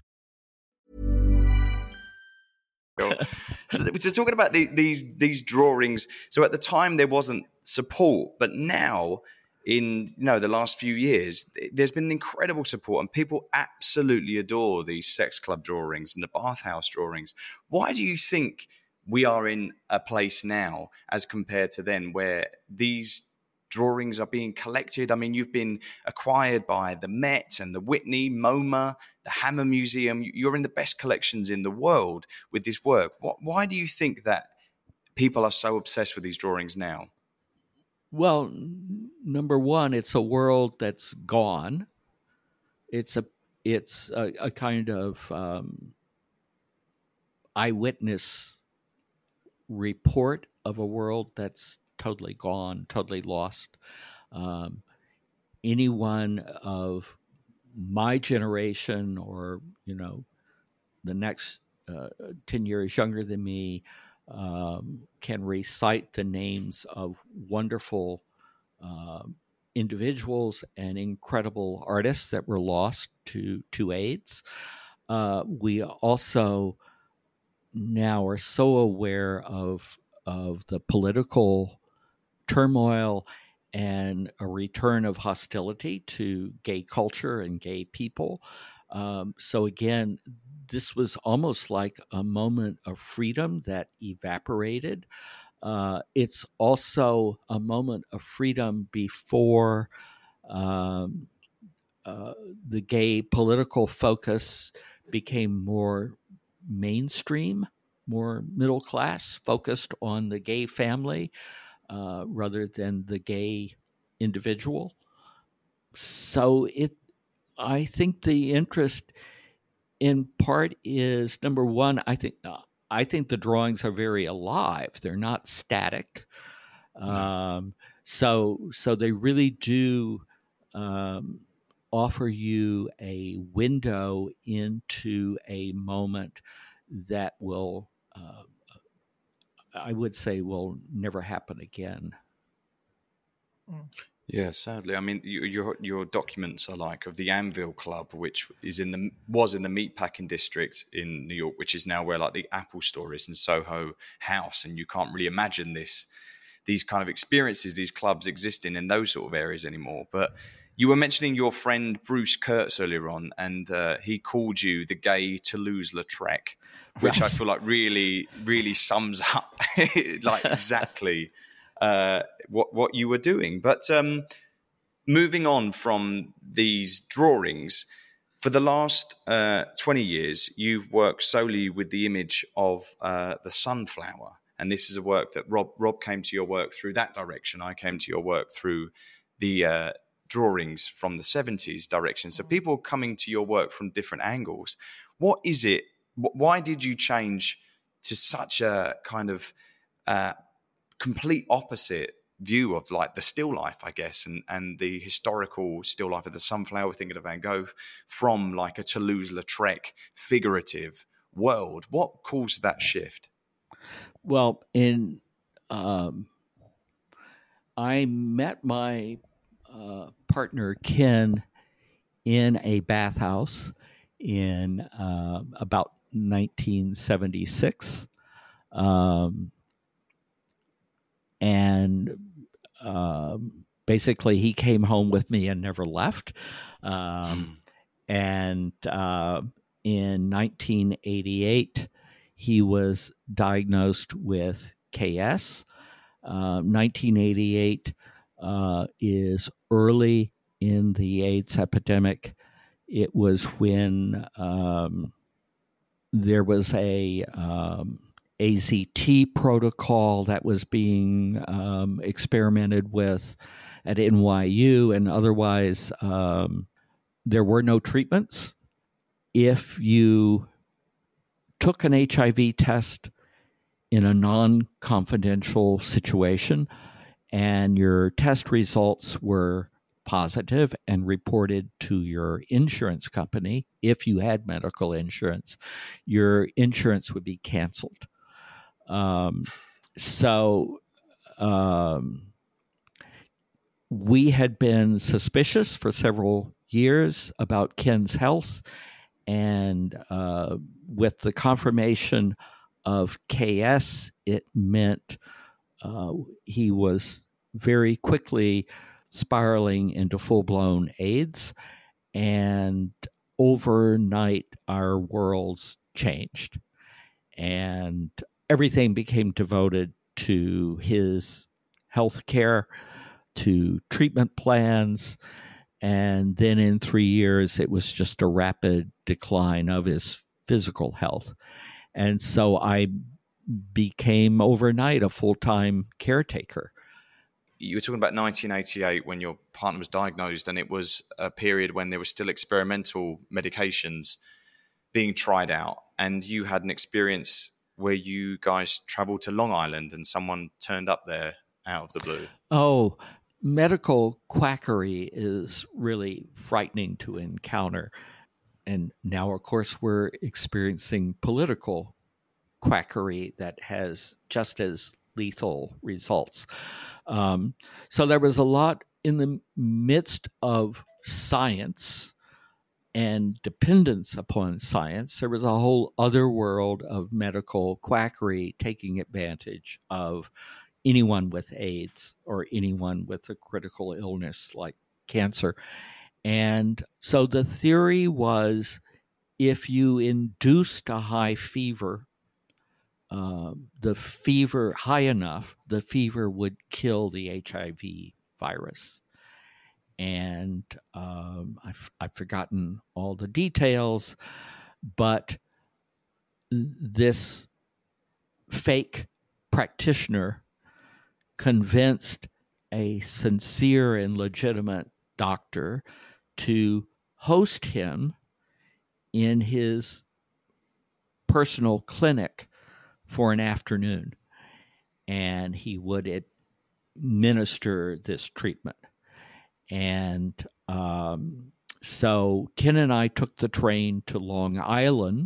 So, so talking about the, these these drawings, so at the time there wasn't support, but now in you know the last few years, there's been incredible support, and people absolutely adore these sex club drawings and the bathhouse drawings. Why do you think we are in a place now as compared to then where these drawings are being collected? I mean, you've been acquired by the Met and the Whitney, MoMA, the Hammer Museum. You're in the best collections in the world with this work. Why do you think that people are so obsessed with these drawings now? Well, number one, it's a world that's gone. It's a it's a, a kind of um, eyewitness report of a world that's totally gone, totally lost. Um, anyone of my generation, or you know, the next uh, ten years younger than me, um, can recite the names of wonderful uh, individuals and incredible artists that were lost to to AIDS. Uh, we also now are so aware of of the political turmoil and a return of hostility to gay culture and gay people. Um, so again, this was almost like a moment of freedom that evaporated. Uh, it's also a moment of freedom before um, uh, the gay political focus became more mainstream, more middle class, focused on the gay family uh, rather than the gay individual. So it, I think the interest in part is, number one, I think uh, I think the drawings are very alive. They're not static. Um, so so they really do um, offer you a window into a moment that will, uh, I would say, will never happen again. Mm. Yeah, sadly. I mean, your, your your documents are like of the Anvil Club, which is in the was in the meatpacking district in New York, which is now where like the Apple Store is in Soho House, and you can't really imagine this these kind of experiences, these clubs existing in those sort of areas anymore. But you were mentioning your friend Bruce Kurtz earlier on, and uh, he called you the gay Toulouse-Lautrec, which right. I feel like really, really sums up like exactly uh, what what you were doing. But um, moving on from these drawings, for the last uh, twenty years, you've worked solely with the image of uh, the sunflower. And this is a work that Rob Rob came to your work through that direction. I came to your work through the uh, drawings from the seventies direction. So people coming to your work from different angles. What is it? Why did you change to such a kind of uh, complete opposite view of like the still life, I guess, and, and the historical still life of the sunflower, thinking of Van Gogh, from like a Toulouse-Lautrec figurative world? What caused that shift? Well, in um, I met my uh, partner Ken in a bathhouse in uh, about nineteen seventy-six, um, and um, basically he came home with me and never left. Um, and uh, in nineteen eighty-eight. He was diagnosed with K S. Uh, nineteen eighty-eight uh, is early in the AIDS epidemic. It was when um, there was a um, A Z T protocol that was being um, experimented with at N Y U, and otherwise um, there were no treatments. If you took an H I V test in a non-confidential situation and your test results were positive and reported to your insurance company, if you had medical insurance, your insurance would be canceled. Um, so um, we had been suspicious for several years about Ken's health. And uh, with the confirmation of K S, it meant uh, he was very quickly spiraling into full-blown AIDS. And overnight, our worlds changed. And everything became devoted to his health care, to treatment plans. And then in three years, it was just a rapid decline of his physical health. And so I became overnight a full-time caretaker. You were talking about nineteen eighty-eight when your partner was diagnosed, and it was a period when there were still experimental medications being tried out. And you had an experience where you guys traveled to Long Island and someone turned up there out of the blue. Oh, medical quackery is really frightening to encounter. And now, of course, we're experiencing political quackery that has just as lethal results. Um, so there was a lot in the midst of science and dependence upon science. There was a whole other world of medical quackery taking advantage of anyone with AIDS or anyone with a critical illness like cancer. And so the theory was, if you induced a high fever, uh, the fever high enough, the fever would kill the H I V virus. And um, I've, I've forgotten all the details, but this fake practitioner convinced a sincere and legitimate doctor to host him in his personal clinic for an afternoon, and he would administer this treatment. And um, so Ken and I took the train to Long Island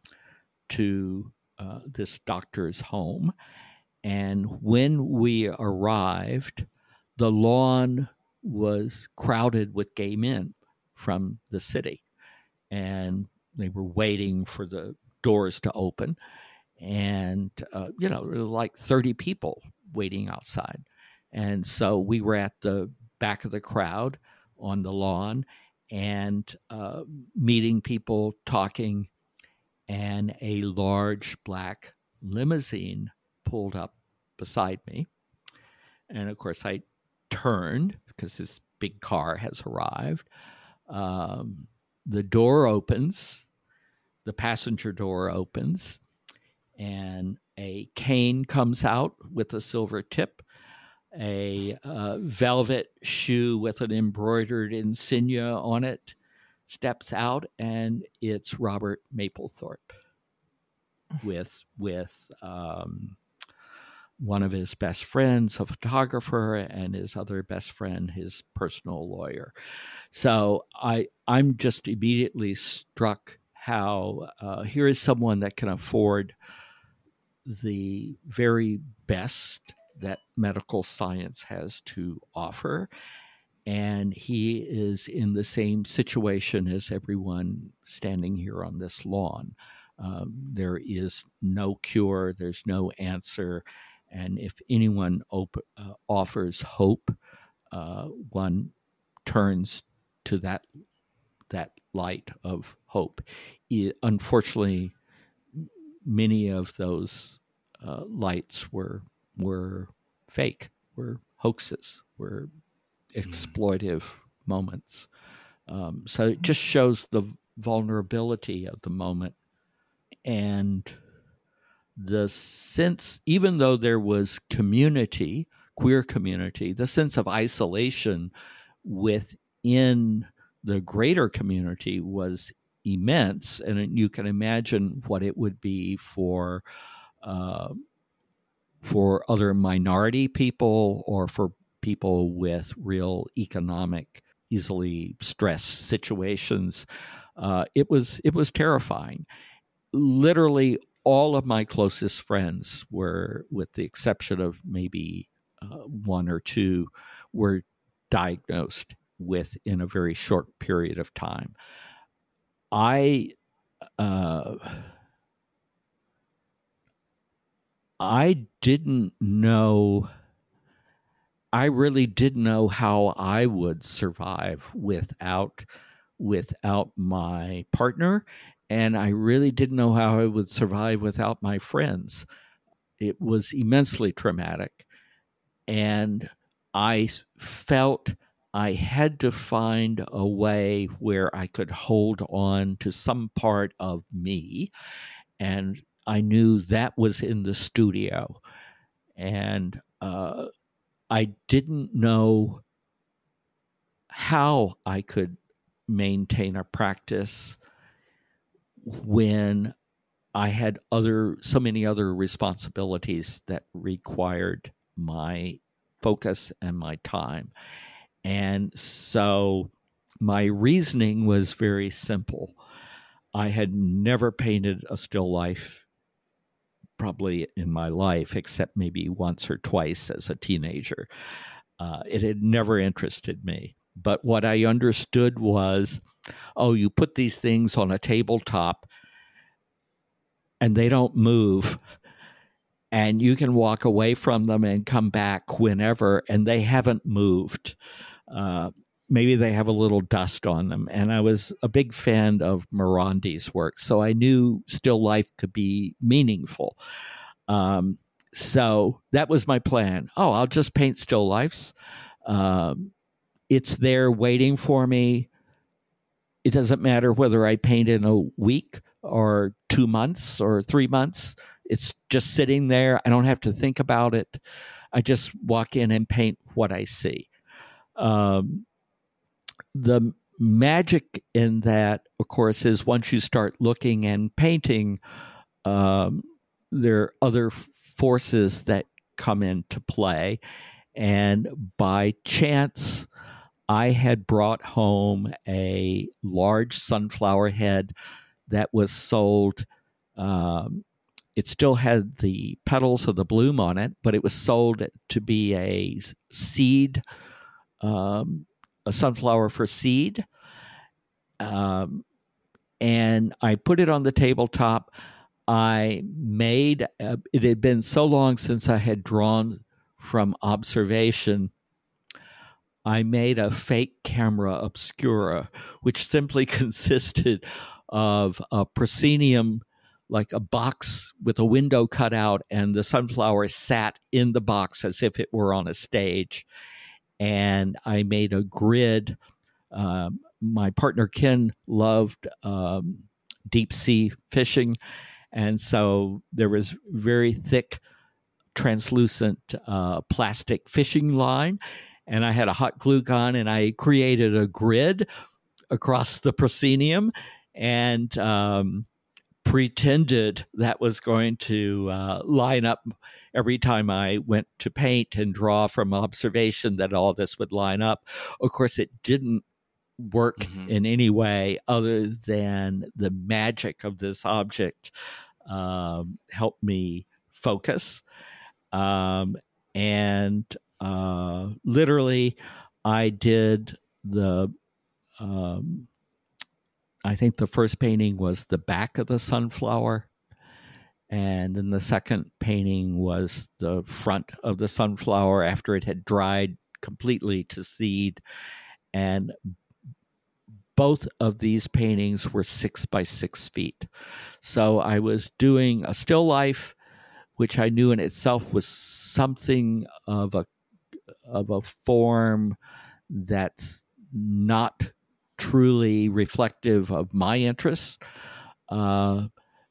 to uh, this doctor's home. And when we arrived, the lawn was crowded with gay men from the city. And they were waiting for the doors to open. And, uh, you know, there were like thirty people waiting outside. And so we were at the back of the crowd on the lawn and uh, meeting people, talking, and a large black limousine pulled up beside me. And of course, I turned because this big car has arrived. Um, the door opens, the passenger door opens, and a cane comes out with a silver tip. A uh, velvet shoe with an embroidered insignia on it steps out, and it's Robert Mapplethorpe with with um, one of his best friends, a photographer, and his other best friend, his personal lawyer. So I I'm just immediately struck how uh, here is someone that can afford the very best that medical science has to offer. And he is in the same situation as everyone standing here on this lawn. Um, there is no cure, there's no answer. And if anyone op- uh, offers hope, uh, one turns to that that light of hope. It, unfortunately, many of those uh, lights were were fake, were hoaxes, were exploitive mm. moments. Um, so it just shows the vulnerability of the moment. And the sense, even though there was community, queer community, the sense of isolation within the greater community was immense. And you can imagine what it would be for uh, for other minority people or for people with real economic, easily stressed situations. Uh, it was it was terrifying. Literally all of my closest friends were, with the exception of maybe uh, one or two, were diagnosed within a very short period of time. I uh, I didn't know I really didn't know how I would survive without without my partner, and I really didn't know how I would survive without my friends. It was immensely traumatic, and I felt I had to find a way where I could hold on to some part of me, and I knew that was in the studio. And uh, I didn't know how I could maintain a practice when I had other so many other responsibilities that required my focus and my time. And so my reasoning was very simple. I had never painted a still life probably in my life, except maybe once or twice as a teenager. Uh, it had never interested me. But what I understood was, oh, you put these things on a tabletop and they don't move, and you can walk away from them and come back whenever, and they haven't moved. Uh, maybe they have a little dust on them. And I was a big fan of Morandi's work, so I knew still life could be meaningful. Um, so that was my plan. Oh, I'll just paint still lifes. Um, it's there waiting for me. It doesn't matter whether I paint in a week or two months or three months. It's just sitting there. I don't have to think about it. I just walk in and paint what I see. Um, the magic in that, of course, is once you start looking and painting, um, there are other forces that come into play. And by chance, I had brought home a large sunflower head that was sold. Um, it still had the petals of the bloom on it, but it was sold to be a seed, um, a sunflower for seed. Um, and I put it on the tabletop. I made, uh, it had been so long since I had drawn from observation, I made a fake camera obscura, which simply consisted of a proscenium, like a box with a window cut out, and the sunflower sat in the box as if it were on a stage. And I made a grid. Um, my partner Ken loved um, deep sea fishing, and so there was very thick, translucent uh, plastic fishing line. And I had a hot glue gun, and I created a grid across the proscenium and um, pretended that was going to uh, line up every time I went to paint and draw from observation, that all this would line up. Of course, it didn't work mm-hmm. in any way other than the magic of this object um, helped me focus. Um, and uh, literally, I did the, um, I think the first painting was the back of the sunflower. And then the second painting was the front of the sunflower after it had dried completely to seed. And both of these paintings were six by six feet. So I was doing a still life, which I knew in itself was something of a of a form that's not truly reflective of my interests. Uh,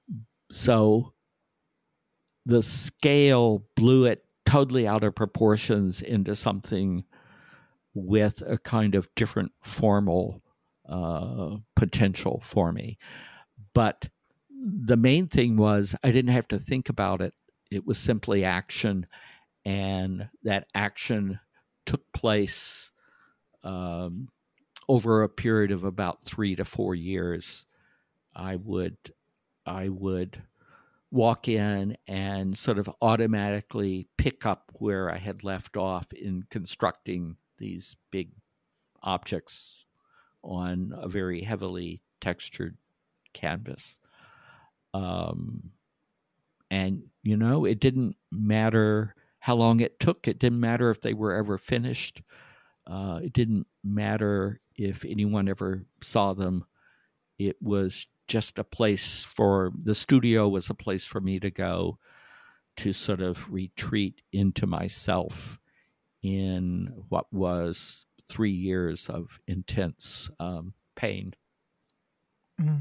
so the scale blew it totally out of proportions into something with a kind of different formal uh, potential for me. But the main thing was I didn't have to think about it. It was simply action, and that action took place um, over a period of about three to four years. I would, I would walk in and sort of automatically pick up where I had left off in constructing these big objects on a very heavily textured canvas. Um, and, you know, it didn't matter how long it took. It didn't matter if they were ever finished. Uh, it didn't matter if anyone ever saw them. It was just a place for, the studio was a place for me to go to sort of retreat into myself in what was three years of intense um, pain. Mm.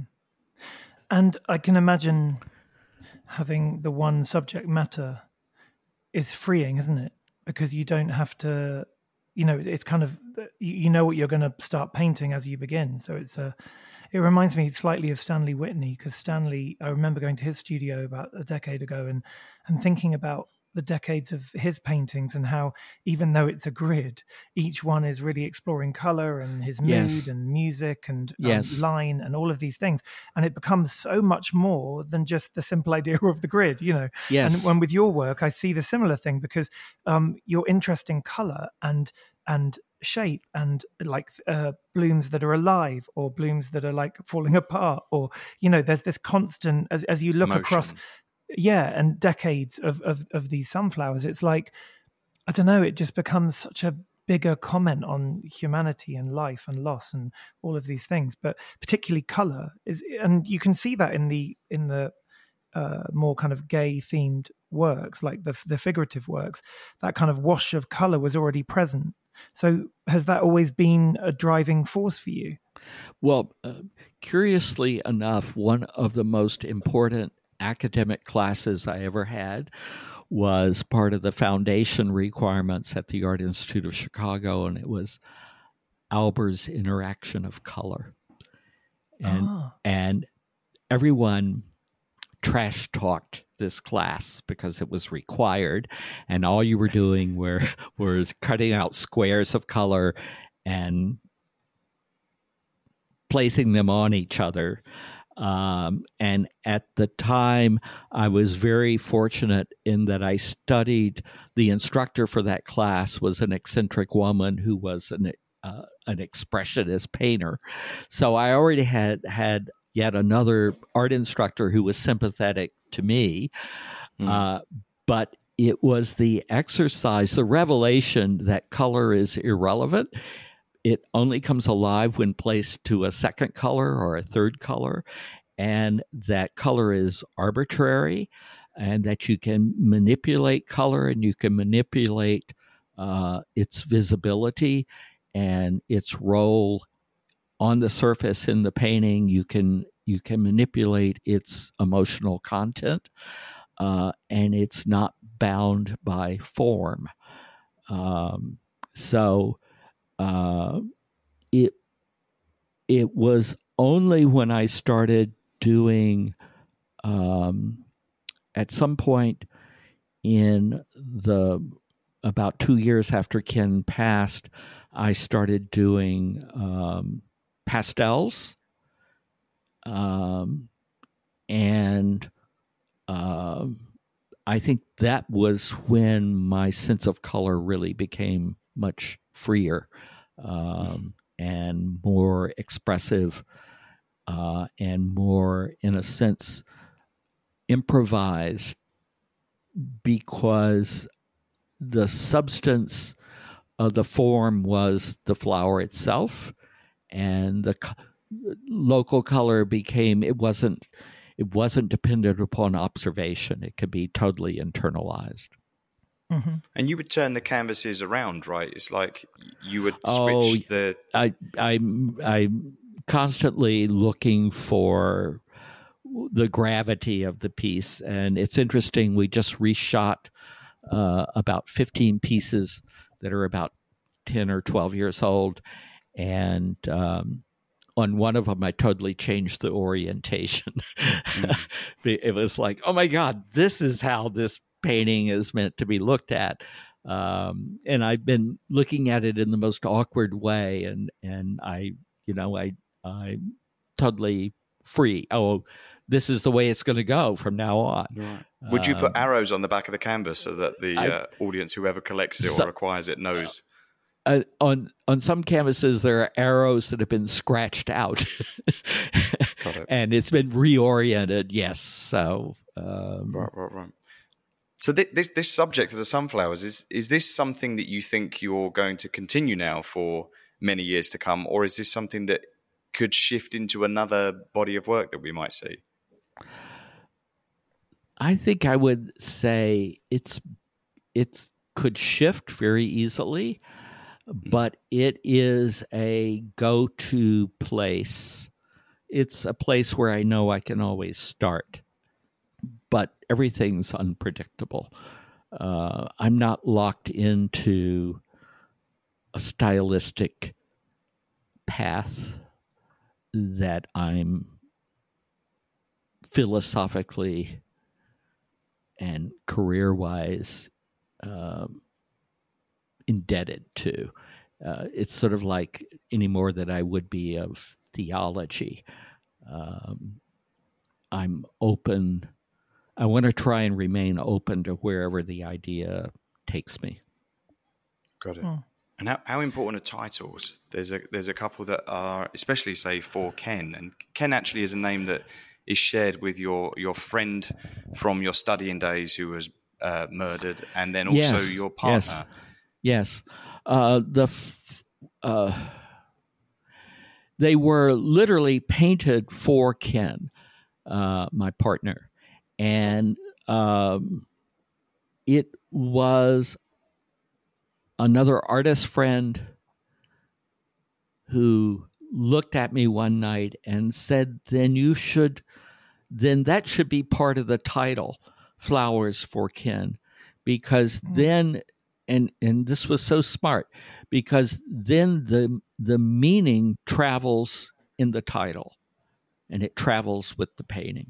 And I can imagine having the one subject matter is freeing, isn't it? Because you don't have to, you know, it's kind of, you know what you're going to start painting as you begin. So it's a, it reminds me slightly of Stanley Whitney, because Stanley, I remember going to his studio about a decade ago and, and thinking about the decades of his paintings and how, even though it's a grid, each one is really exploring color and his mood yes. and music and um, yes. line and all of these things. And it becomes so much more than just the simple idea of the grid, you know. Yes. And when with your work, I see the similar thing, because um, your interest in color and and shape and like uh, blooms that are alive or blooms that are like falling apart, or, you know, there's this constant, as as you look Motion. across, yeah, and decades of, of of these sunflowers, it's like, I don't know, it just becomes such a bigger comment on humanity and life and loss and all of these things. But particularly color is, and you can see that in the in the uh, more kind of gay themed works, like the the figurative works, that kind of wash of color was already present. So has that always been a driving force for you? Well, uh, curiously enough, one of the most important academic classes I ever had was part of the foundation requirements at the Art Institute of Chicago, and it was Albers' interaction of color. And, ah. and everyone trash talked this class because it was required, and all you were doing were were cutting out squares of color and placing them on each other. Um, and at the time, I was very fortunate in that I studied, the instructor for that class was an eccentric woman who was an uh, an expressionist painter. So I already had had yet another art instructor who was sympathetic to me. Mm. Uh, but it was the exercise, the revelation that color is irrelevant. It only comes alive when placed to a second color or a third color, and that color is arbitrary, and that you can manipulate color and you can manipulate uh, its visibility and its role on the surface in the painting. You can you can manipulate its emotional content, uh, and it's not bound by form. Um, so uh, it it was only when I started doing, um, at some point in the about two years after Ken passed, I started doing um, pastels. Um, and uh, I think that was when my sense of color really became much freer um, and more expressive uh, and more, in a sense, improvised, because the substance of the form was the flower itself, and the co- local color became, it wasn't it wasn't dependent upon observation. It could be totally internalized. Mm-hmm. And you would turn the canvases around, right? It's like you would switch oh, the... I, I, I'm constantly looking for the gravity of the piece. And it's interesting, we just reshot uh, about fifteen pieces that are about ten or twelve years old. And um, on one of them, I totally changed the orientation. Mm. It was like, oh my God, this is how this painting is meant to be looked at. Um, and I've been looking at it in the most awkward way. And, and I, you know, I, I'm totally free. Oh, this is the way it's going to go from now on. Right. Would you put um, arrows on the back of the canvas so that the I, uh, audience, whoever collects it so, or acquires it, knows? Uh, on on some canvases, there are arrows that have been scratched out, it. and it's been reoriented. Yes, so um, right, right, right. So th- this this subject of the sunflowers, is is this something that you think you're going to continue now for many years to come, or is this something that could shift into another body of work that we might see? I think I would say it's it's could shift very easily, but it is a go-to place. It's a place where I know I can always start, but everything's unpredictable. Uh, I'm not locked into a stylistic path that I'm philosophically and career-wise um, indebted to. Uh, it's sort of like any more that I would be of theology. Um, I'm open. I want to try and remain open to wherever the idea takes me. Got it. Hmm. And how, how important are titles? There's a there's a couple that are, especially say for Ken, and Ken actually is a name that is shared with your your friend from your studying days who was uh, murdered, and then also Yes, your partner. Yes, yes. Uh, the f- uh, they were literally painted for Ken, uh, my partner, and um, it was another artist friend who looked at me one night and said, then you should, then that should be part of the title, Flowers for Ken, because mm. then, and and this was so smart, because then the the meaning travels in the title, and it travels with the painting.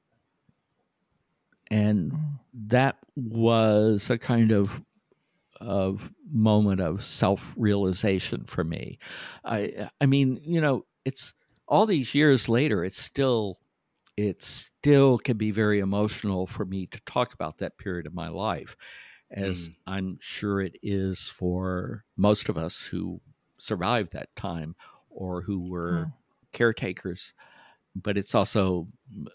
And mm. that was a kind of of moment of self-realization for me. I I mean, you know, it's all these years later, it's still it still can be very emotional for me to talk about that period of my life, as mm. I'm sure it is for most of us who survived that time or who were mm. caretakers. But it's also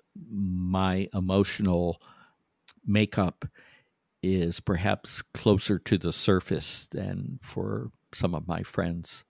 my emotional makeup is perhaps closer to the surface than for some of my friends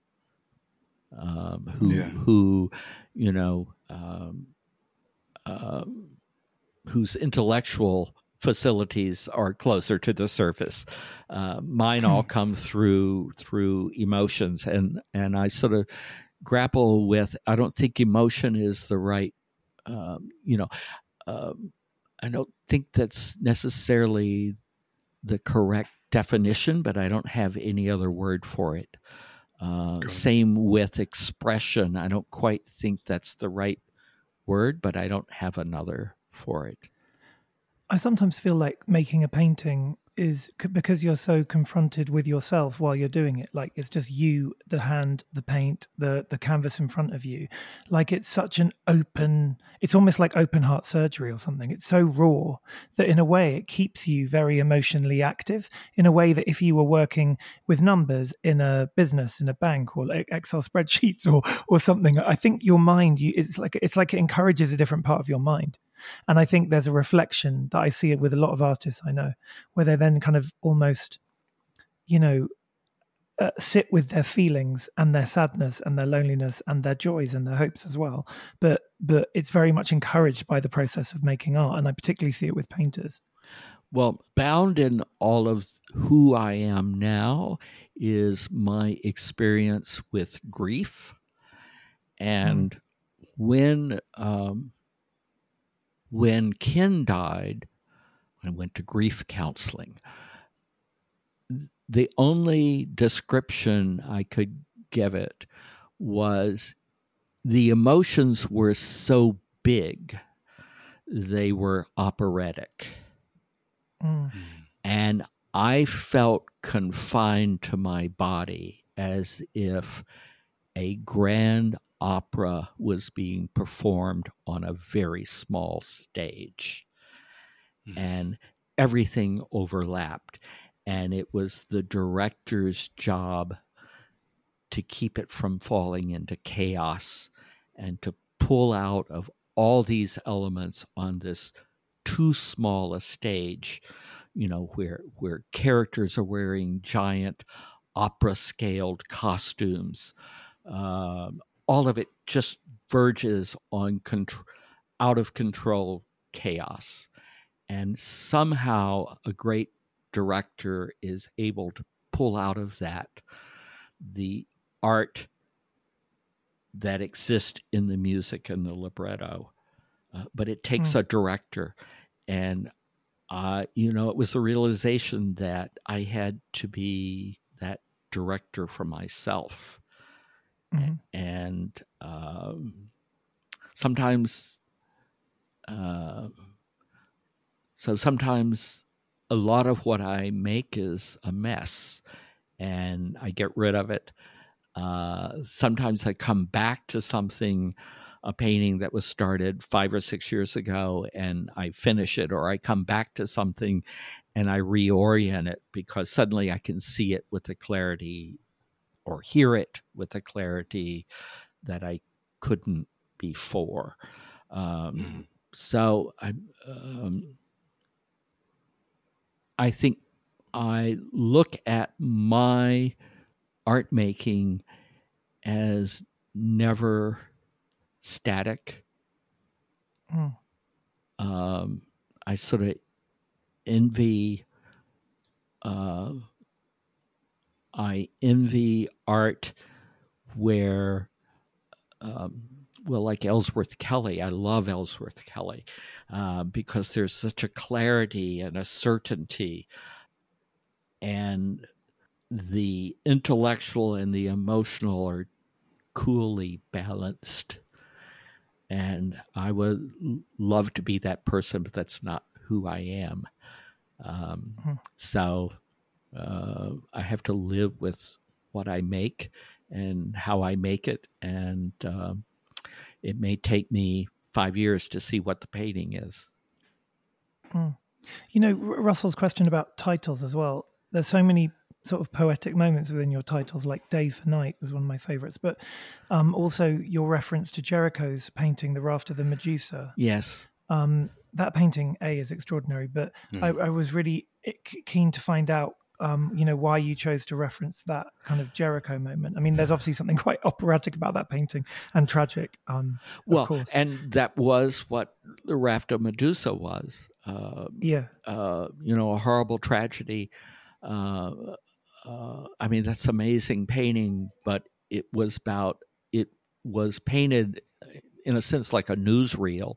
um, who, yeah. who, you know, um, uh, whose intellectual facilities are closer to the surface. Uh, mine all come through through emotions, and and I sort of grapple with. I don't think emotion is the right, um, you know, um, I don't think that's necessarily the correct definition, but I don't have any other word for it. Uh, same with expression. I don't quite think that's the right word, but I don't have another for it. I sometimes feel like making a painting is because you're so confronted with yourself while you're doing it. Like it's just you, the hand, the paint, the the canvas in front of you. Like it's such an open, it's almost like open heart surgery or something. It's so raw that in a way it keeps you very emotionally active, in a way that if you were working with numbers in a business, in a bank, or like Excel spreadsheets or or something, I think your mind, you, it's like it's like it encourages a different part of your mind. And I think there's a reflection that I see with a lot of artists I know, where they then kind of almost, you know, uh, sit with their feelings and their sadness and their loneliness and their joys and their hopes as well. But but it's very much encouraged by the process of making art. And I particularly see it with painters. Well, bound in all of who I am now is my experience with grief. And mm. when... Um, When Ken died, I went to grief counseling. The only description I could give it was the emotions were so big, they were operatic. Mm. And I felt confined to my body as if a grand opera was being performed on a very small stage. Mm. And everything overlapped. And it was the director's job to keep it from falling into chaos and to pull out of all these elements on this too small a stage, you know, where where characters are wearing giant opera-scaled costumes. Um, all of it just verges on contr- out of control chaos. And somehow a great director is able to pull out of that the art that exists in the music and the libretto. Uh, but it takes mm. a director. And, uh, you know, it was the realization that I had to be that director for myself. Mm-hmm. And um, sometimes, uh, so sometimes a lot of what I make is a mess, and I get rid of it. Uh, sometimes I come back to something, a painting that was started five or six years ago, and I finish it, or I come back to something and I reorient it because suddenly I can see it with the clarity or hear it with the clarity that I couldn't before. Um, mm. So I, um, I think I look at my art making as never static. Mm. Um, I sort of envy. Uh, I envy art where, um, well, like Ellsworth Kelly. I love Ellsworth Kelly uh, because there's such a clarity and a certainty, and the intellectual and the emotional are coolly balanced. And I would love to be that person, but that's not who I am. Um, mm-hmm. So uh, I have to live with what I make and how I make it. And um, it may take me five years to see what the painting is. Mm. You know, Russell's question about titles as well. There's so many sort of poetic moments within your titles, like Day for Night was one of my favorites, but um, also your reference to Jericho's painting, The Raft of the Medusa. Yes. Um, that painting, A, is extraordinary, but mm. I, I was really keen to find out, um, you know, why you chose to reference that kind of Jericho moment. I mean, there's obviously something quite operatic about that painting and tragic, um, well, of course. And that was what The Raft of Medusa was. Uh, yeah. Uh, you know, a horrible tragedy. Uh, uh, I mean, that's amazing painting, but it was about, it was painted in a sense like a newsreel.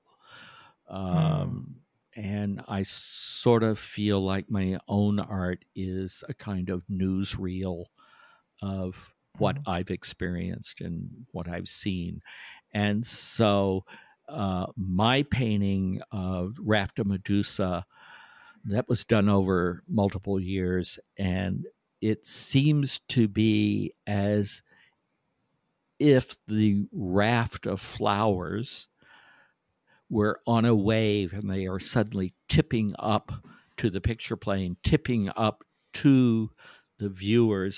Um, hmm. And I sort of feel like my own art is a kind of newsreel of what hmm. I've experienced and what I've seen. And so uh, my painting of Raft of Medusa, that was done over multiple years, and it seems to be as if the raft of flowers were on a wave and they are suddenly tipping up to the picture plane, tipping up to the viewer's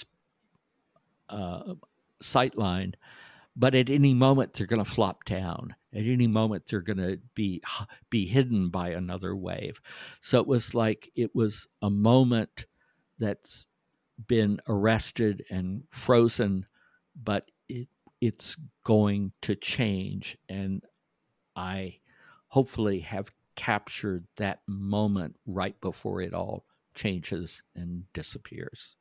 uh, sightline. But at any moment, they're going to flop down. At any moment, they're going to be be hidden by another wave. So it was like it was a moment that's been arrested and frozen, but it it's going to change. And I hopefully have captured that moment right before it all changes and disappears.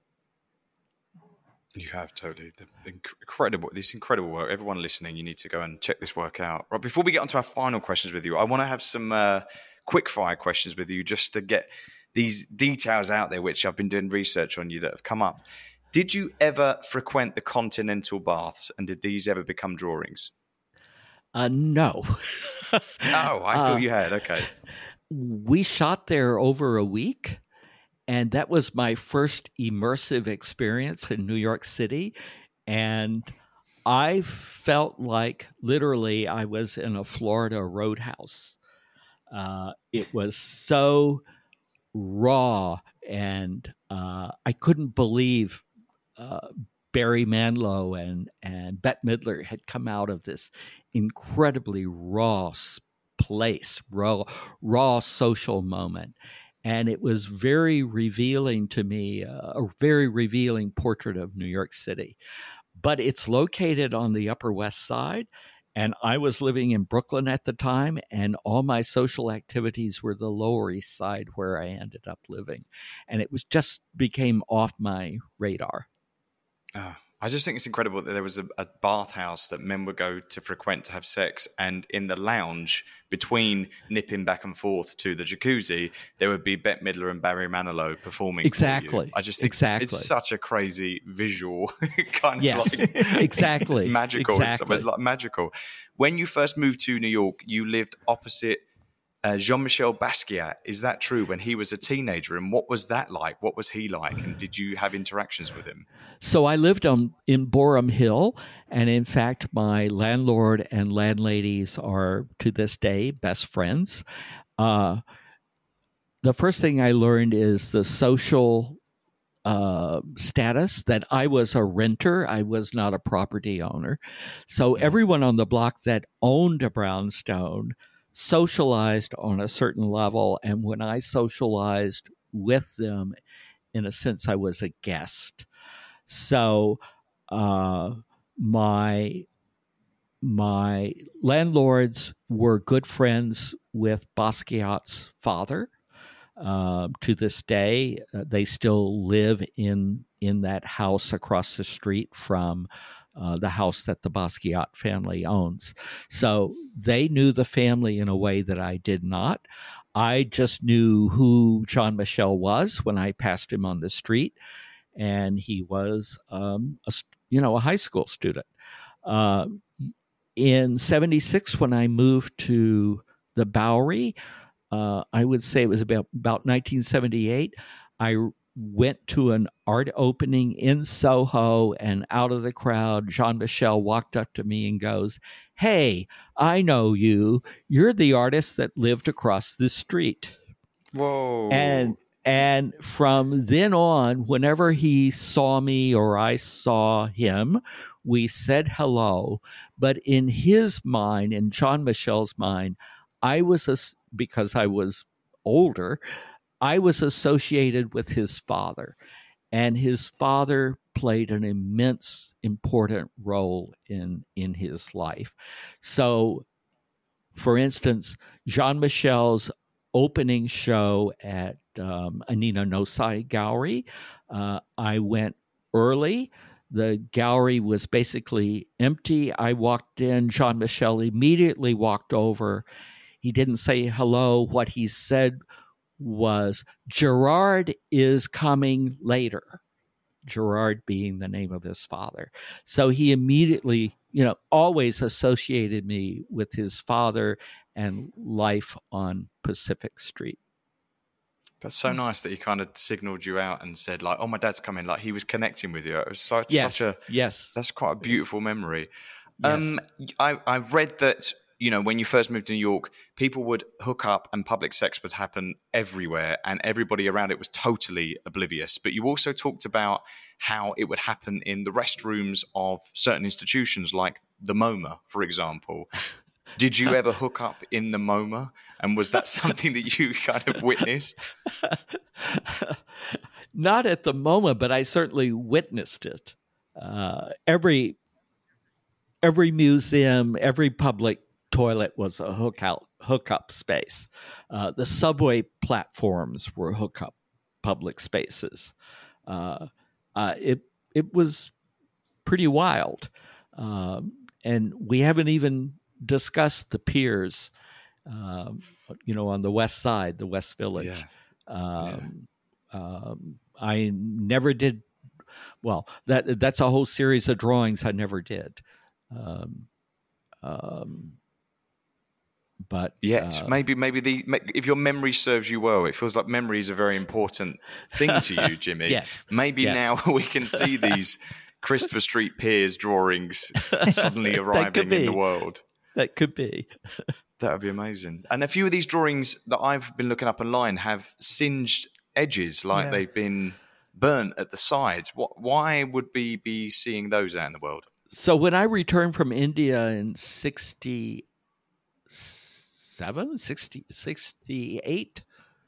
You have totally the incredible, this incredible work. Everyone listening, you need to go and check this work out. Right, before we get on to our final questions with you, I want to have some uh, quick fire questions with you just to get these details out there, which I've been doing research on you that have come up. Did you ever frequent the Continental Baths, and did these ever become drawings? Uh, no. Oh, I thought uh, you had. Okay. We shot there over a week. And that was my first immersive experience in New York City. And I felt like literally I was in a Florida roadhouse. Uh, it was so raw, and uh, I couldn't believe uh, Barry Manilow and, and Bette Midler had come out of this incredibly raw place, raw, raw social moment. And it was very revealing to me, uh, a very revealing portrait of New York City. But it's located on the Upper West Side. And I was living in Brooklyn at the time, and all my social activities were the Lower East Side where I ended up living. And it was just became off my radar. Oh, I just think it's incredible that there was a, a bathhouse that men would go to frequent to have sex, and in the lounge between nipping back and forth to the jacuzzi, there would be Bette Midler and Barry Manilow performing. Exactly. I just think exactly. it's such a crazy visual kind yes, of like exactly. It's magical. Exactly. It's like magical. When you first moved to New York, you lived opposite Uh, Jean-Michel Basquiat. Is that true? When he was a teenager, and what was that like? What was he like? And did you have interactions with him? So I lived on in Boerum Hill, and in fact, my landlord and landladies are to this day best friends. Uh, the first thing I learned is the social uh, status, that I was a renter. I was not a property owner. So everyone on the block that owned a brownstone socialized on a certain level, and when I socialized with them, in a sense, I was a guest. So uh, my my landlords were good friends with Basquiat's father. Uh, to this day, uh, they still live in in that house across the street from Uh, the house that the Basquiat family owns. So they knew the family in a way that I did not. I just knew who Jean-Michel was when I passed him on the street, and he was, um, a, you know, a high school student. Uh, in seventy-six, when I moved to the Bowery, uh, I would say it was about, about nineteen seventy-eight, I went to an art opening in Soho, and out of the crowd, Jean-Michel walked up to me and goes, "Hey, I know you. You're the artist that lived across the street." Whoa. And and from then on, whenever he saw me or I saw him, we said hello. But in his mind, in Jean-Michel's mind, I was, a, because I was older, I was associated with his father, and his father played an immense, important role in, in his life. So, for instance, Jean-Michel's opening show at um, Anina Nosai Gallery, uh, I went early. The gallery was basically empty. I walked in. Jean-Michel immediately walked over. He didn't say hello. What he said was, "Gerard is coming later." Gerard being the name of his father. So he immediately, you know, always associated me with his father and life on Pacific Street. That's so nice that he kind of signaled you out and said, like, "Oh, my dad's coming." Like, he was connecting with you. It was such, yes, such a yes. That's quite a beautiful memory. Yes. Um, I, I've read that, you know, when you first moved to New York, people would hook up and public sex would happen everywhere, and everybody around it was totally oblivious. But you also talked about how it would happen in the restrooms of certain institutions, like the MoMA, for example. Did you ever hook up in the MoMA? And was that something that you kind of witnessed? Not at the MoMA, but I certainly witnessed it. Uh, every every museum, every public toilet was a hookout hookup space. Uh, the subway platforms were hookup public spaces. Uh, uh, it it was pretty wild, um, and we haven't even discussed the piers. Um, you know, on the West Side, the West Village. Yeah. Um, yeah. Um, I never did. Well, that that's a whole series of drawings I never did. Um, um, but yet, uh, maybe maybe the if your memory serves you well, it feels like memory is a very important thing to you, Jimmy. Yes. Maybe yes. now we can see these Christopher Street Piers drawings suddenly arriving in the world. That could be. That would be amazing. And a few of these drawings that I've been looking up online have singed edges, like yeah. they've been burnt at the sides. What? Why would we be seeing those out in the world? So when I returned from India in sixty-seven, sixty, sixty-eight,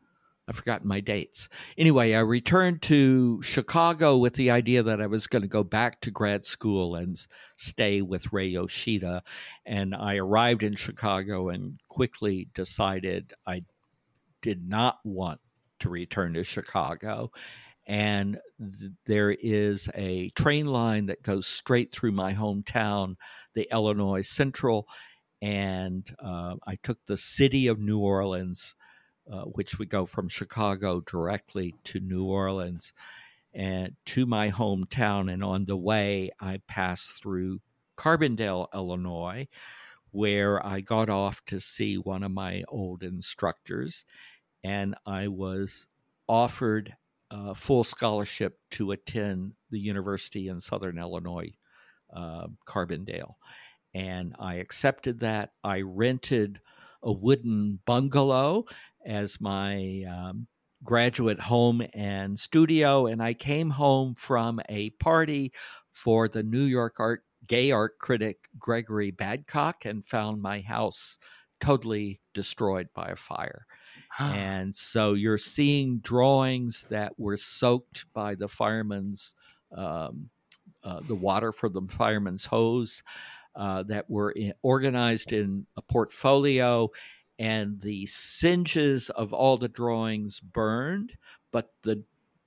I've forgotten my dates. Anyway, I returned to Chicago with the idea that I was going to go back to grad school and stay with Ray Yoshida. And I arrived in Chicago and quickly decided I did not want to return to Chicago. And th- there is a train line that goes straight through my hometown, the Illinois Central. And uh, I took the city of New Orleans, Uh, which would go from Chicago directly to New Orleans and to my hometown. And on the way, I passed through Carbondale, Illinois, where I got off to see one of my old instructors. And I was offered a full scholarship to attend the university in Southern Illinois, uh, Carbondale. And I accepted that. I rented a wooden bungalow as my um, graduate home and studio, and I came home from a party for the New York art gay art critic Gregory Badcock and found my house totally destroyed by a fire. And so you're seeing drawings that were soaked by the fireman's, um, uh, the water from the fireman's hose, uh, that were in, organized in a portfolio. And the singes of all the drawings burned, but the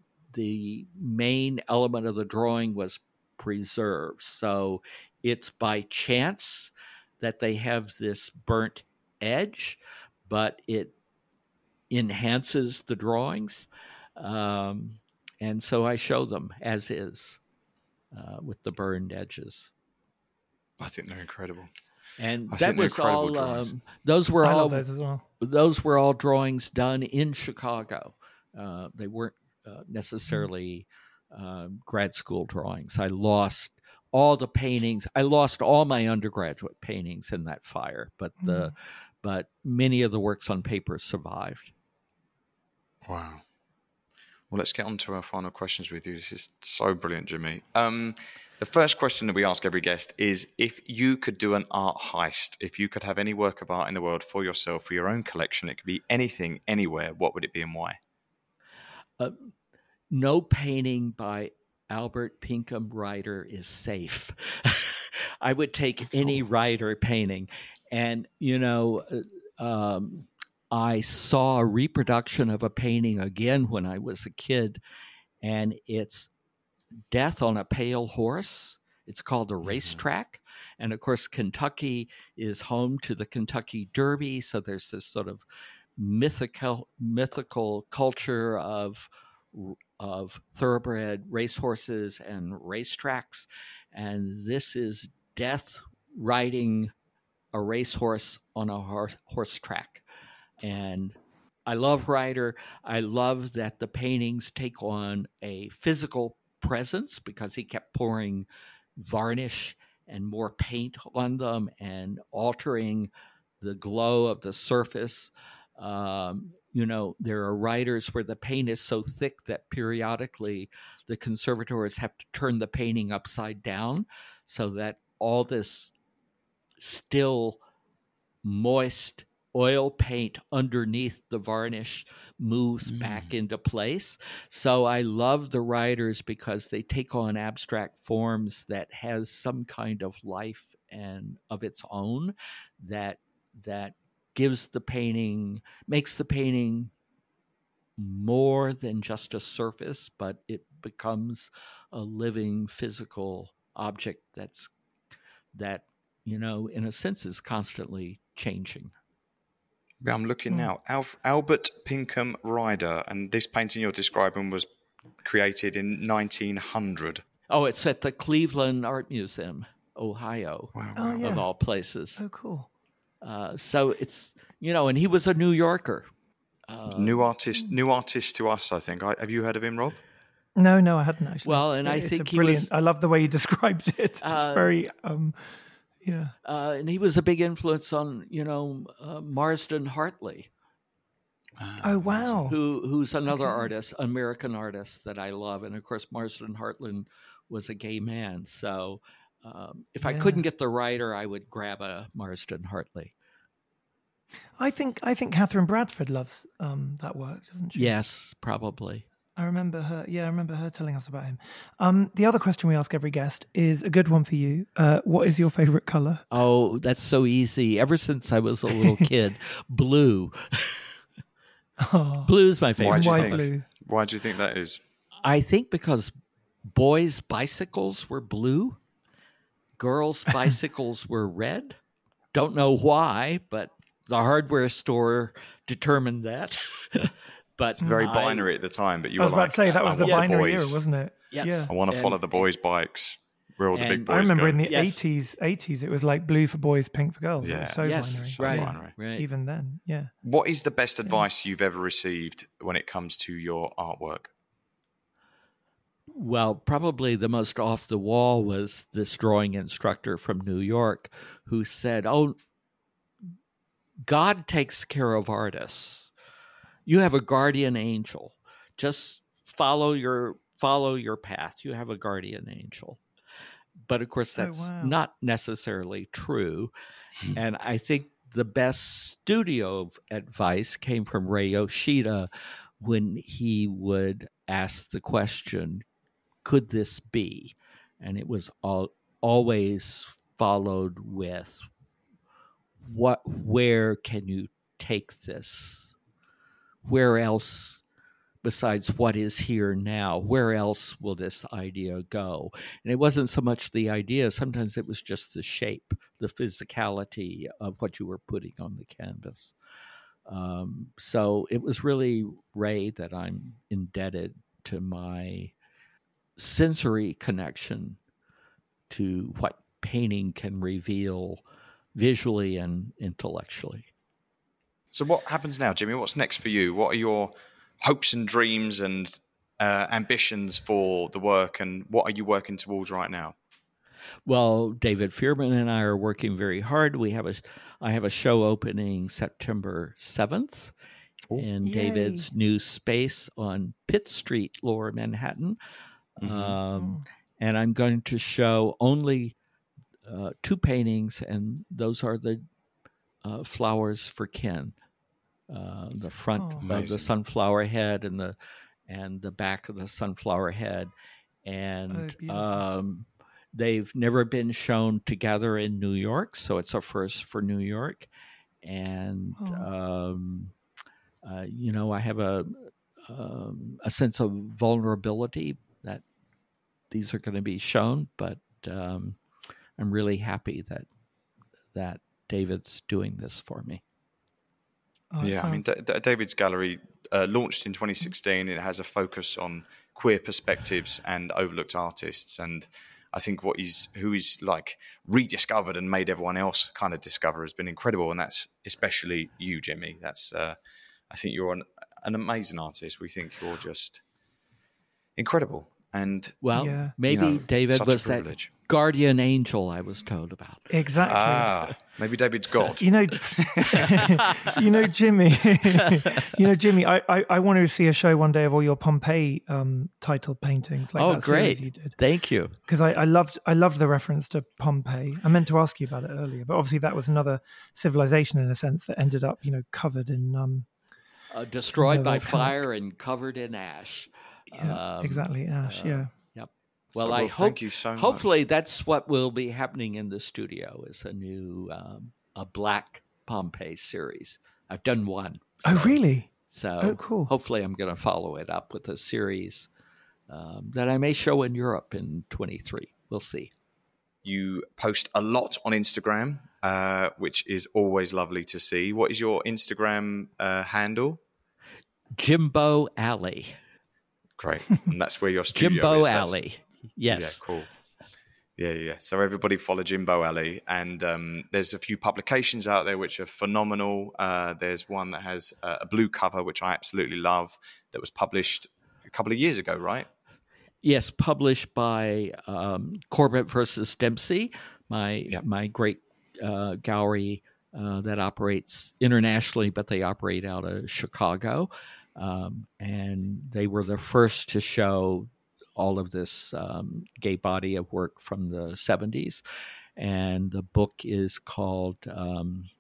the main element of the drawing was preserved. So it's by chance that they have this burnt edge, but it enhances the drawings. Um, and so I show them as is uh, with the burned edges. I think they're incredible. And I that was all. Um, those were I all. love those as well. Those were all drawings done in Chicago. Uh, they weren't uh, necessarily uh, grad school drawings. I lost all the paintings. I lost all my undergraduate paintings in that fire, but the mm. but many of the works on paper survived. Wow. Well, let's get on to our final questions with you. This is so brilliant, Jimmy. Um, The first question that we ask every guest is, if you could do an art heist, if you could have any work of art in the world for yourself, for your own collection, it could be anything, anywhere, what would it be and why? Uh, no painting by Albert Pinkham Ryder is safe. I would take any Ryder painting. And, you know, um, I saw a reproduction of a painting again when I was a kid, and it's Death on a Pale Horse. It's called the Racetrack. And of course, Kentucky is home to the Kentucky Derby. So there's this sort of mythical mythical culture of, of thoroughbred racehorses and racetracks. And this is Death riding a racehorse on a horse, horse track. And I love Ryder. I love that the paintings take on a physical presence because he kept pouring varnish and more paint on them and altering the glow of the surface. Um, you know, there are writers where the paint is so thick that periodically the conservators have to turn the painting upside down so that all this still moist oil paint underneath the varnish moves mm. back into place. So I love the writers because they take on abstract forms that has some kind of life and of its own that that gives the painting, makes the painting more than just a surface, but it becomes a living physical object that's that, you know, in a sense is constantly changing. I'm looking now. Alf, Albert Pinkham Ryder, and this painting you're describing was created in nineteen hundred. Oh, it's at the Cleveland Art Museum, Ohio, wow, wow. Oh, yeah. of all places. Oh, cool. Uh, so it's, you know, and he was a New Yorker. Uh, new artist, new artist to us, I think. I, have you heard of him, Rob? No, no, I hadn't actually. Well, and I it's think he brilliant. was. I love the way you described it. It's uh, very. Um, Yeah, uh, and he was a big influence on, you know, uh, Marsden Hartley. Oh wow! Who who's another okay. artist, American artist that I love, and of course Marsden Hartley was a gay man. So um, if yeah. I couldn't get the writer, I would grab a Marsden Hartley. I think I think Catherine Bradford loves um, that work, doesn't she? Yes, probably. I remember her. Yeah, I remember her telling us about him. Um, the other question we ask every guest is a good one for you. Uh, what is your favorite color? Oh, that's so easy. Ever since I was a little kid, blue. Oh, Blue's my favorite. Why do you White think? blue. Why do you think that is? I think because boys' bicycles were blue, girls' bicycles were red. Don't know why, but the hardware store determined that. But It's very I, binary at the time, but you I was were about like, to say that was I the want binary boys. era, wasn't it? Yes. Yeah. I want to And- follow the boys' bikes. Where all the and big boys I remember go. in the Yes. eighties, eighties, it was like blue for boys, pink for girls. It Yeah. was so yes, binary. So right, Yeah. binary. right. Even then, yeah. What is the best advice you've ever received when it comes to your artwork? Well, probably the most off the wall was this drawing instructor from New York who said, "Oh, God takes care of artists. You have a guardian angel. Just follow your follow your path. You have a guardian angel." But of course, Oh, that's wow. not necessarily true. And I think the best studio advice came from Ray Yoshida when he would ask the question, could this be? And it was all, always followed with, what, where can you take this? Where else, besides what is here now, where else will this idea go? And it wasn't so much the idea, sometimes it was just the shape, the physicality of what you were putting on the canvas. Um, so it was really Ray that I'm indebted to my sensory connection to what painting can reveal visually and intellectually. So what happens now, Jimmy? What's next for you? What are your hopes and dreams and uh, ambitions for the work, and what are you working towards right now? Well, David Fearman and I are working very hard. We have a, I have a show opening September seventh in Yay. David's new space on Pitt Street, Lower Manhattan. Mm-hmm. Um, and I'm going to show only uh, two paintings, and those are the uh, flowers for Ken. Uh, the front Oh. of Amazing. the sunflower head and the and the back of the sunflower head, and Oh, beautiful. um, they've never been shown together in New York, so it's a first for New York. And Oh. um, uh, you know, I have a um, a sense of vulnerability that these are going to be shown, but um, I'm really happy that that David's doing this for me. Oh, it Yeah, I mean, sounds- D- D- David's Gallery uh, launched in twenty sixteen. It has a focus on queer perspectives and overlooked artists, and I think what he's who he's like rediscovered and made everyone else kind of discover has been incredible, and that's especially you, Jimmy. That's uh, I think you're an, an amazing artist. We think you're just incredible, and Well, Yeah. maybe You know, David such a was that privilege. guardian angel I was told about. Exactly. ah, maybe David's God. You know, you know, Jimmy. you know, Jimmy. I, I, I want to see a show one day of all your Pompeii um, titled paintings, like oh, that great! series you did. Thank you. Because I, I loved, I loved the reference to Pompeii. I meant to ask you about it earlier, but obviously that was another civilization in a sense that ended up, you know, covered in. Um, Uh, destroyed the by volcanic- fire and covered in ash. yeah, Um, exactly, Ash. uh, yeah. Yep. So, Well, I well, hope. thank you so much. Hopefully, that's what will be happening in the studio. Is a new um, a Black Pompeii series. I've done one. Oh, so- really? So Oh, cool. hopefully I'm going to follow it up with a series um, that I may show in Europe in twenty-three. We'll see. You post a lot on Instagram, uh, which is always lovely to see. What is your Instagram uh, handle? Jimbo Alley. Great. And that's where your studio Jimbo is. That's- Alley. Yes. Yeah, cool. Yeah, yeah. So everybody follow Jimbo Alley. And um, there's a few publications out there which are phenomenal. Uh, there's one that has uh, a blue cover, which I absolutely love, that was published a couple of years ago, right? Yes, published by um, Corbett versus Dempsey, my Yep. my great uh, gallery uh, that operates internationally, but they operate out of Chicago. Um, and they were the first to show all of this um, gay body of work from the seventies. And the book is called um,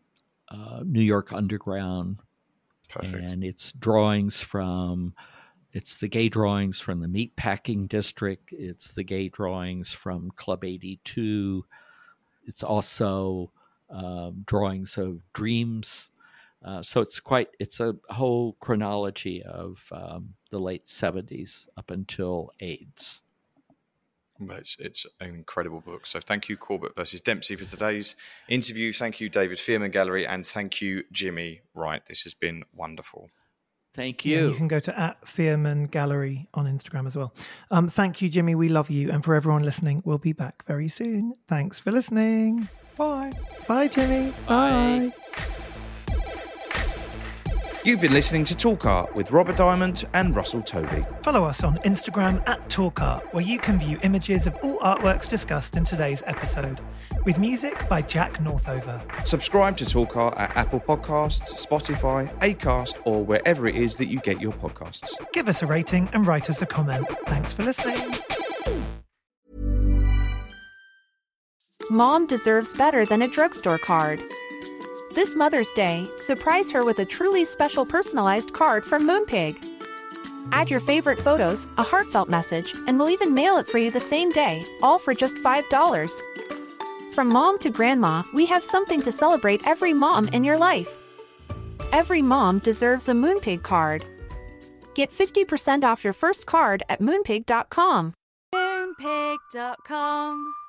uh, New York Underground. Perfect. And it's drawings from, it's the gay drawings from the Meatpacking District. It's the gay drawings from Club eighty-two. It's also uh, drawings of dreams. Uh, so it's quite, it's a whole chronology of um, the late seventies up until AIDS. It's, it's an incredible book. So thank you, Corbett versus Dempsey, for today's interview. Thank you, David Fearman Gallery, and thank you, Jimmy Wright. This has been wonderful. Thank Yeah, you. you can go to at Fearman Gallery on Instagram as well. Um, thank you, Jimmy. We love you. And for everyone listening, we'll be back very soon. Thanks for listening. Bye. Bye, Jimmy. Bye. Bye. You've been listening to Talk Art with Robert Diamond and Russell Tovey. Follow us on Instagram at Talk Art, where you can view images of all artworks discussed in today's episode, with music by Jack Northover. Subscribe to Talk Art at Apple Podcasts, Spotify, Acast, or wherever it is that you get your podcasts. Give us a rating and write us a comment. Thanks for listening. Mom deserves better than a drugstore card. This Mother's Day, surprise her with a truly special personalized card from Moonpig. Add your favorite photos, a heartfelt message, and we'll even mail it for you the same day, all for just five dollars. From mom to grandma, we have something to celebrate every mom in your life. Every mom deserves a Moonpig card. Get fifty percent off your first card at moonpig dot com. Moonpig dot com